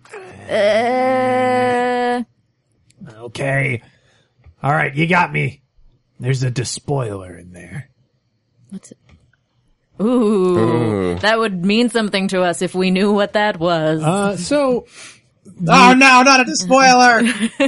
Uh, Okay. Alright, you got me. There's a despoiler in there. what's it? Ooh, Ooh. that would mean something to us if we knew what that was. Uh, so Oh no, not a despoiler!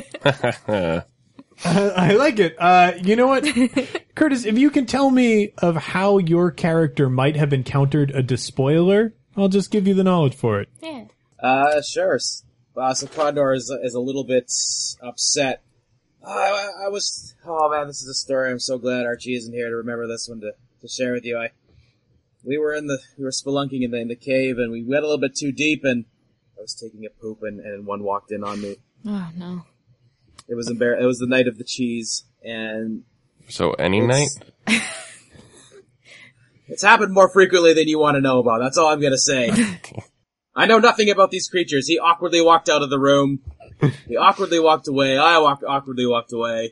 I like it. Uh, you know what, Curtis? If you can tell me of how your character might have encountered a despoiler, I'll just give you the knowledge for it. Yeah. Uh, sure. Uh, so Condor is, is a little bit upset. Uh, I, I was, oh man, this is a story. I'm so glad Archie isn't here to remember this one to, to share with you. I, we were in the, we were spelunking in the, in the cave and we went a little bit too deep and I was taking a poop and, and one walked in on me. Oh no. It was embar- It was the night of the cheese, and So any night? it's happened more frequently than you want to know about. That's all I'm gonna say. I know nothing about these creatures. He awkwardly walked out of the room. He awkwardly walked away. I walked awkwardly walked away.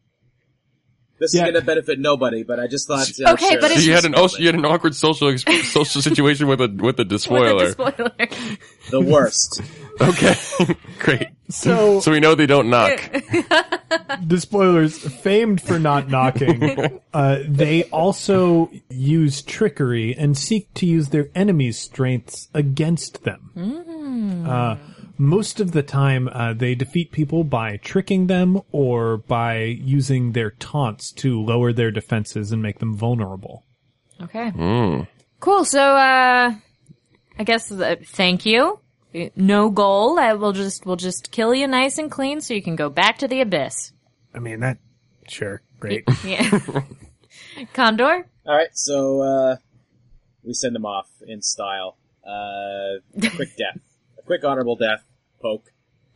This Yeah. is going to benefit nobody, but I just thought. Uh, Okay, sure. but it's You had an also, you had an awkward social ex- social situation with a with a despoiler. With the spoiler. the worst. Okay, great. So, So we know they don't knock. the spoilers, famed for not knocking, uh, they also use trickery and seek to use their enemies' strengths against them. Uh, most of the time, uh, they defeat people by tricking them or by using their taunts to lower their defenses and make them vulnerable. Okay. Mm. Cool. So, uh, I guess uh, thank you. No goal. I will just we'll just kill you nice and clean, so you can go back to the abyss. I mean, that, sure, great. Yeah. Condor. All right, so uh, we send him off in style. Uh, quick death, a quick honorable death. Poke.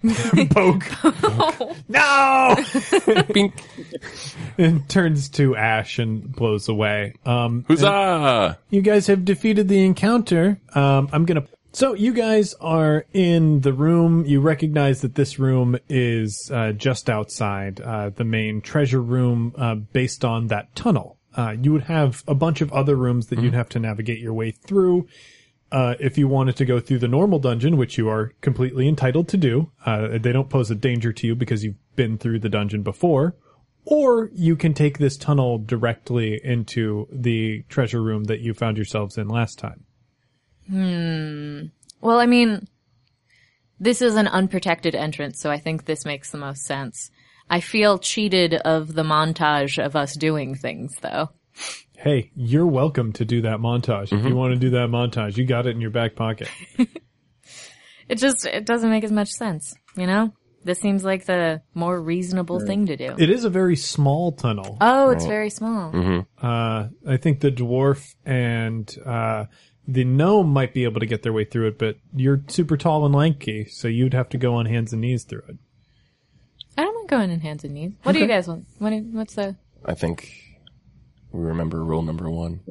Poke. No! Bink. And turns to ash and blows away. Um, Huzzah! you guys have defeated the encounter. Um, I'm gonna. So you guys are in the room. You recognize that this room is uh, just outside uh, the main treasure room, uh, based on that tunnel. Uh, you would have a bunch of other rooms that you'd have to navigate your way through. Uh, if you wanted to go through the normal dungeon, which you are completely entitled to do, uh, they don't pose a danger to you because you've been through the dungeon before. Or you can take this tunnel directly into the treasure room that you found yourselves in last time. Hmm. Well, I mean, this is an unprotected entrance, so I think this makes the most sense. I feel cheated of the montage of us doing things, though. Hey, you're welcome to do that montage. If you want to do that montage, you got it in your back pocket. It just, it doesn't make as much sense, you know? This seems like the more reasonable thing to do. It is a very small tunnel. Oh, it's very small. Uh, I think the dwarf and uh, the gnome might be able to get their way through it, but you're super tall and lanky, so you'd have to go on hands and knees through it. I don't mind going in hands and knees. What do you guys want? What, what's the... I think we remember rule number one.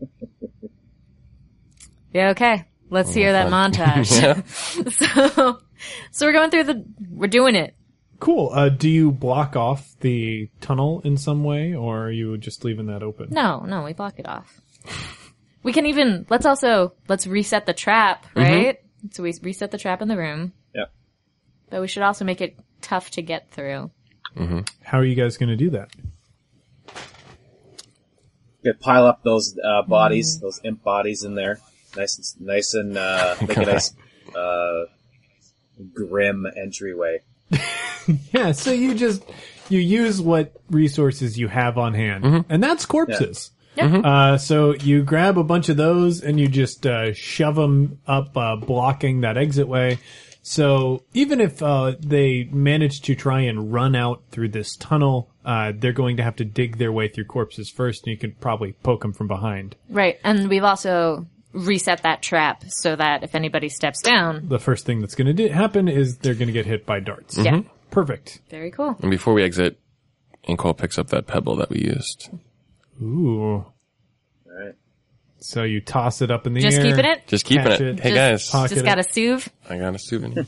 Yeah, okay. Let's hear that montage. Yeah. so, so we're going through the, we're doing it. Cool. Uh, do you block off the tunnel in some way, or are you just leaving that open? No, no, we block it off. We can even, let's also, let's reset the trap, right? Mm-hmm. So we reset the trap in the room. Yep. But we should also make it tough to get through. Mm-hmm. How are you guys going to do that? Could pile up those uh, bodies, mm. those imp bodies in there. Nice and, nice and, uh, make a nice, uh, grim entryway. Yeah, so you just, you use what resources you have on hand. Mm-hmm. And that's corpses. Yeah. Mm-hmm. Uh, so you grab a bunch of those and you just, uh, shove them up, uh, blocking that exit way. So even if, uh, they manage to try and run out through this tunnel, uh, they're going to have to dig their way through corpses first, and you could probably poke them from behind. Right. And we've also reset that trap so that if anybody steps down, the first thing that's going to happen is they're going to get hit by darts. Yeah. Mm-hmm. Perfect. Very cool. And before we exit, Inkle picks up that pebble that we used. Ooh. Alright. So you toss it up in the Just air. Just keeping it? Just keeping it. it. Hey just, guys. Just got a souve? I got a souvenir.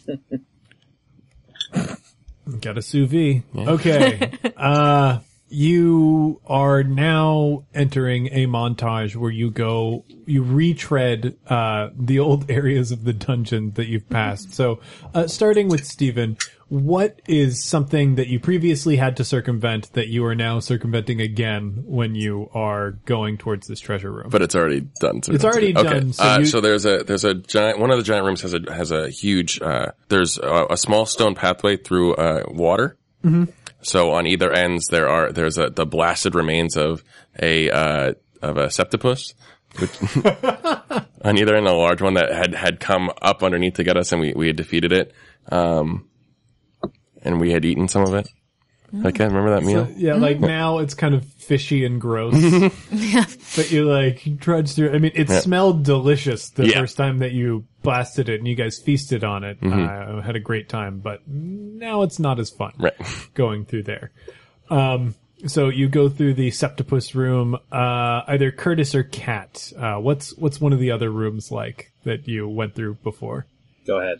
Got a sous vide. Yeah. Okay. uh, you are now entering a montage where you go, you retread, uh, the old areas of the dungeon that you've passed. So, uh, starting with Steven, what is something that you previously had to circumvent that you are now circumventing again when you are going towards this treasure room? But it's already done. It's already okay. done. So, uh, you... so there's a, there's a giant, one of the giant rooms has a, has a huge, uh, there's a, a small stone pathway through, uh, water. Mm-hmm. So on either ends there are, there's a, the blasted remains of a, uh, of a septipus. Which on either end, a large one that had, had come up underneath to get us and we, we had defeated it. Um, and we had eaten some of it. Like, I remember that meal? So, yeah, like now it's kind of fishy and gross. But you like trudge through. I mean, it Yeah. smelled delicious the Yeah. first time that you blasted it and you guys feasted on it. Mm-hmm. Uh, had a great time, but now it's not as fun Right. going through there. Um, so you go through the Septipus room, uh, either Curtis or Kat. Uh, what's, what's one of the other rooms like that you went through before? Go ahead.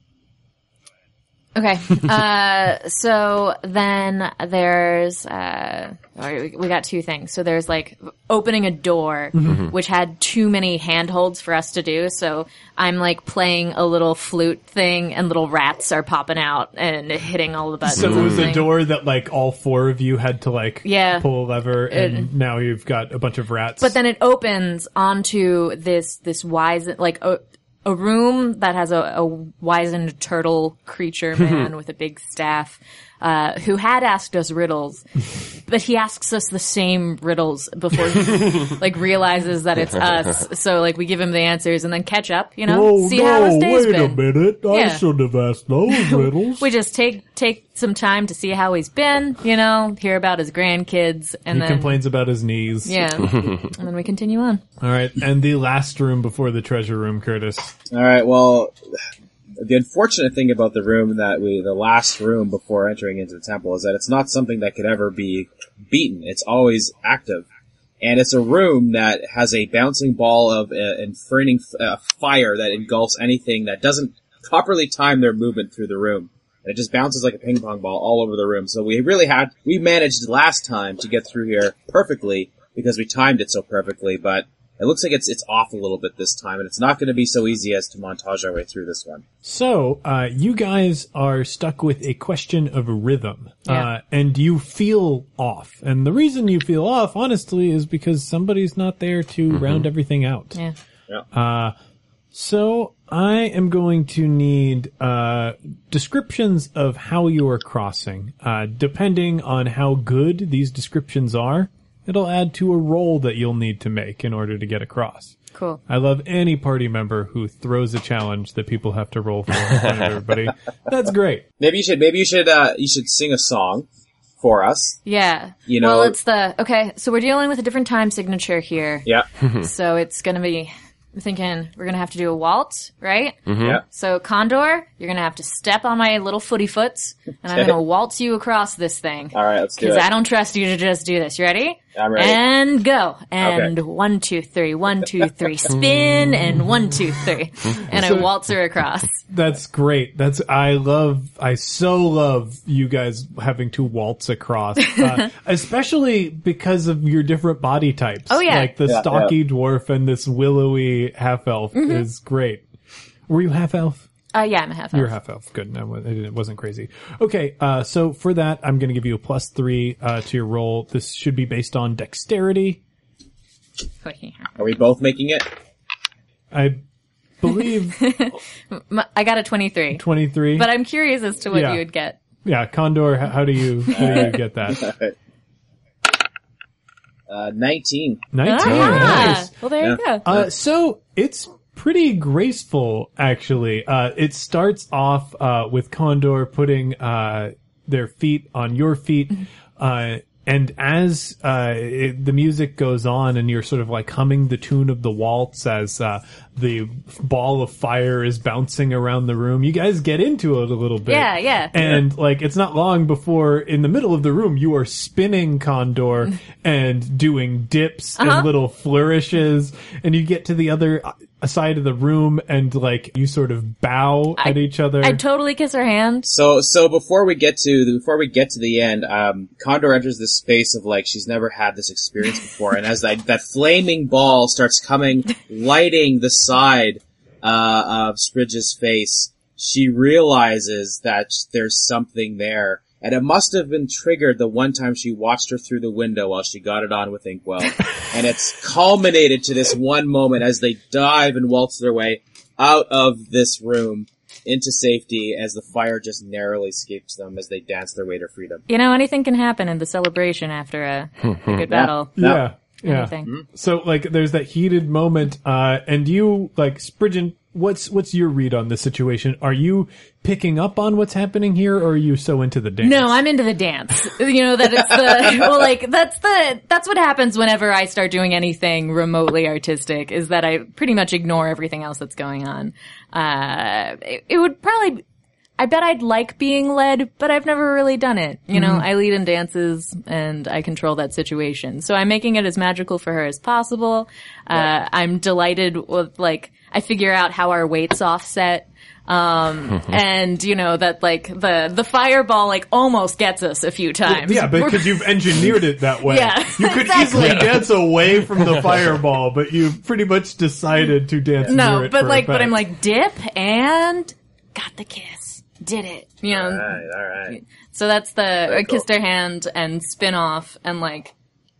Okay. Uh, so then there's, uh, all right, we we got two things. So there's like opening a door, which had too many handholds for us to do. So I'm like playing a little flute thing and little rats are popping out and hitting all the buttons. So it was a Thing. door that like all four of you had to like Yeah. pull a lever, and now you've got a bunch of rats. But then it opens onto this, this wise, like, a, a room that has a, a wizened turtle creature man with a big staff, uh, who had asked us riddles, but he asks us the same riddles before he, like, realizes that it's us. So, like, we give him the answers and then catch up, you know? Oh, See no, how his day's wait been. a minute. I Yeah. should have asked those riddles. We just take, take some time to see how he's been, you know, hear about his grandkids, and he then, complains about his knees. yeah, and then we continue on. All right, and the last room before the treasure room, Curtis. All right. Well, the unfortunate thing about the room that we, the last room before entering into the temple, is that it's not something that could ever be beaten. It's always active. And it's a room that has a bouncing ball of uh, inferning uh, fire that engulfs anything that doesn't properly time their movement through the room. And it just bounces like a ping pong ball all over the room. So we really had, we managed last time to get through here perfectly because we timed it so perfectly, but it looks like it's it's off a little bit this time, and it's not going to be so easy as to montage our way through this one. So, uh, you guys are stuck with a question of rhythm, Yeah. uh, and you feel off. And the reason you feel off, honestly, is because somebody's not there to round everything out. Yeah. Uh, so I am going to need, uh, descriptions of how you are crossing. Uh, depending on how good these descriptions are, it'll add to a roll that you'll need to make in order to get across. Cool. I love any party member who throws a challenge that people have to roll for in front of everybody. That's great. Maybe you should maybe you should uh, you should sing a song for us. Yeah. You know- well, it's the, okay, so we're dealing with a different time signature here. Yeah, So it's gonna be, I'm thinking we're gonna have to do a waltz, right? yeah. So Condor, you're gonna have to step on my little footy foots, and I'm Okay. gonna waltz you across this thing. All right, let's do Because it. I don't trust you to just do this. You ready? I'm ready. And go. And Okay. one, two, three, one, two, three, spin, and one, two, three. And I waltz her across. That's great. That's, I love, I so love you guys having to waltz across, uh, especially because of your different body types. Oh, yeah. Like the Yeah, stocky dwarf and this willowy half elf is great. Were you half elf? Uh, yeah, I'm a half You're elf. half elf. Good. No, it wasn't crazy. Okay. Uh, so for that, I'm going to give you a plus three, uh, to your roll. This should be based on dexterity. Are we both making it? I believe M- I got a twenty-three. twenty-three. But I'm curious as to what Yeah. you would get. Yeah. Condor, how, how do you, how do you get that? Uh, nineteen. nineteen. Ah, Nice. well, there you go. Uh, so it's pretty graceful, actually. Uh, it starts off, uh, with Condor putting, uh, their feet on your feet, uh, and as, uh, it, the music goes on and you're sort of like humming the tune of the waltz as, uh, the ball of fire is bouncing around the room, you guys get into it a little bit. Yeah, yeah. And like, it's not long before in the middle of the room, you are spinning Condor and doing dips Uh-huh. and little flourishes, and you get to the other uh, side of the room and like you sort of bow at each other. I'd totally kiss her hand. So, so before we get to the, before we get to the end, um, Condor enters this space of like she's never had this experience before, and as that that flaming ball starts coming, lighting the side uh, of Spridge's face, she realizes that there's something there, and it must have been triggered the one time she watched her through the window while she got it on with Inkwell, and it's culminated to this one moment as they dive and waltz their way out of this room into safety as the fire just narrowly escapes them as they dance their way to freedom. You know, anything can happen in the celebration after a, a good battle. yeah. Yeah. Anything. So like there's that heated moment, uh, and you like Spridgen what's what's your read on this situation? Are you picking up on what's happening here, or are you so into the dance? No, I'm into the dance. You know, that it's the, well, like, that's the, that's what happens whenever I start doing anything remotely artistic, is that I pretty much ignore everything else that's going on. Uh, it, it would probably, I bet I'd like being led, but I've never really done it. You know, mm-hmm. I lead in dances and I control that situation. So I'm making it as magical for her as possible. Uh, yeah. I'm delighted with, like, I figure out how our weights offset. Um, and you know, that like the, the fireball like almost gets us a few times. Yeah, because you've engineered it that way. Yeah, you could exactly. easily dance away from the fireball, but you've pretty much decided to dance no, near it. but for like, effect. but I'm like, dip and got the kiss. Did it. You know. Alright, alright. So that's the, Very I cool. kissed her hand and spin off and like,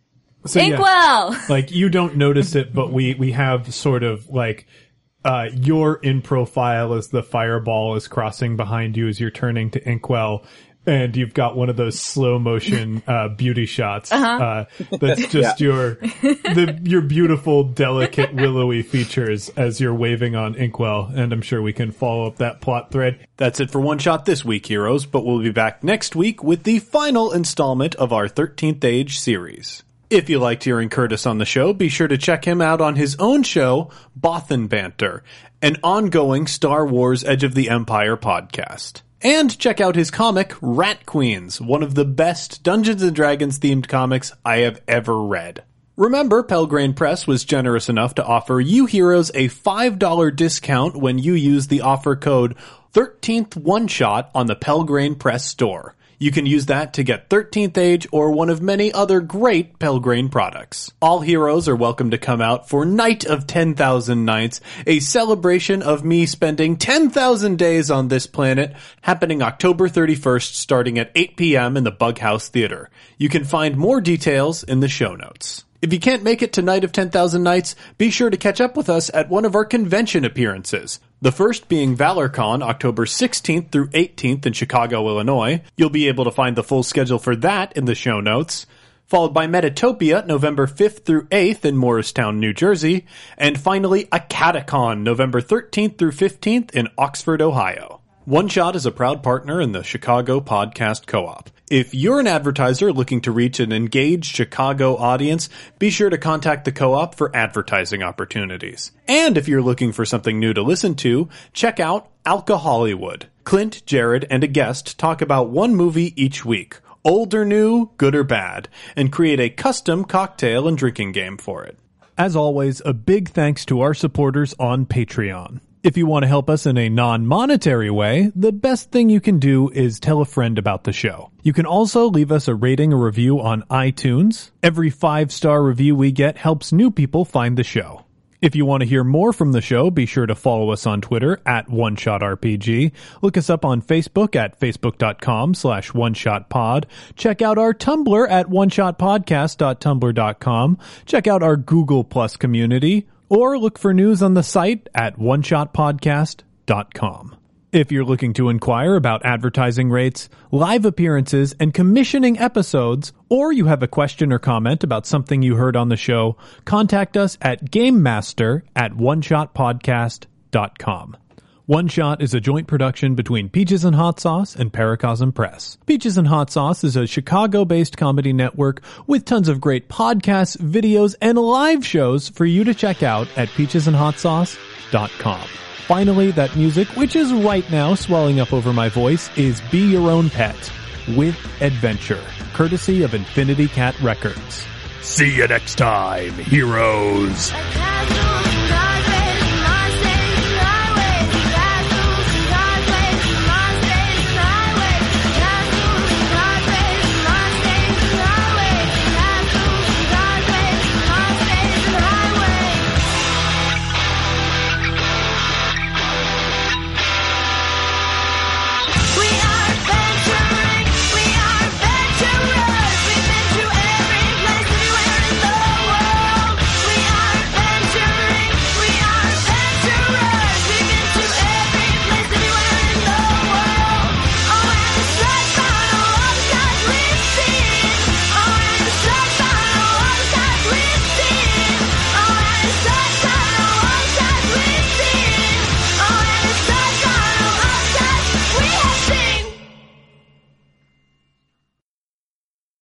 so, Inkwell! Yeah, like, you don't notice it, but we, we have sort of like, Uh, you're in profile as the fireball is crossing behind you as you're turning to Inkwell, and you've got one of those slow motion, uh, beauty shots. Uh-huh. Uh, that's just Yeah. your, the, your beautiful, delicate, willowy features as you're waving on Inkwell, and I'm sure we can follow up that plot thread. That's it for One Shot this week, heroes, but we'll be back next week with the final installment of our thirteenth Age series. If you liked hearing Curtis on the show, be sure to check him out on his own show, Bothan Banter, an ongoing Star Wars Edge of the Empire podcast. And check out his comic, Rat Queens, one of the best Dungeons and Dragons themed comics I have ever read. Remember, Pelgrane Press was generous enough to offer you heroes a five dollars discount when you use the offer code thirteenth One Shot on the Pelgrane Press store. You can use that to get thirteenth Age or one of many other great Pelgrane products. All heroes are welcome to come out for Night of ten thousand Nights, a celebration of me spending ten thousand days on this planet, happening October thirty-first starting at eight p.m. in the Bughouse Theater. You can find more details in the show notes. If you can't make it to Night of ten thousand Nights, be sure to catch up with us at one of our convention appearances. The first being ValorCon, October sixteenth through eighteenth in Chicago, Illinois. You'll be able to find the full schedule for that in the show notes. Followed by Metatopia, November fifth through eighth in Morristown, New Jersey. And finally, Acadicon, November thirteenth through fifteenth in Oxford, Ohio. One Shot is a proud partner in the Chicago Podcast Co-op. If you're an advertiser looking to reach an engaged Chicago audience, be sure to contact the co-op for advertising opportunities. And if you're looking for something new to listen to, check out Alka Hollywood. Clint, Jared, and a guest talk about one movie each week, old or new, good or bad, and create a custom cocktail and drinking game for it. As always, a big thanks to our supporters on Patreon. If you want to help us in a non-monetary way, the best thing you can do is tell a friend about the show. You can also leave us a rating or review on iTunes. Every five-star review we get helps new people find the show. If you want to hear more from the show, be sure to follow us on Twitter at OneShotRPG. Look us up on Facebook at facebook.com slash OneShotPod. Check out our Tumblr at oneshotpodcast dot tumblr dot com. Check out our Google Plus community. Or look for news on the site at one shot podcast dot com. If you're looking to inquire about advertising rates, live appearances, and commissioning episodes, or you have a question or comment about something you heard on the show, contact us at gamemaster at one shot podcast dot com. One Shot is a joint production between Peaches and Hot Sauce and Paracosm Press. Peaches and Hot Sauce is a Chicago-based comedy network with tons of great podcasts, videos, and live shows for you to check out at peaches and hot sauce dot com. Finally, that music, which is right now swelling up over my voice, is Be Your Own Pet with Adventure, courtesy of Infinity Cat Records. See you next time, heroes. A casual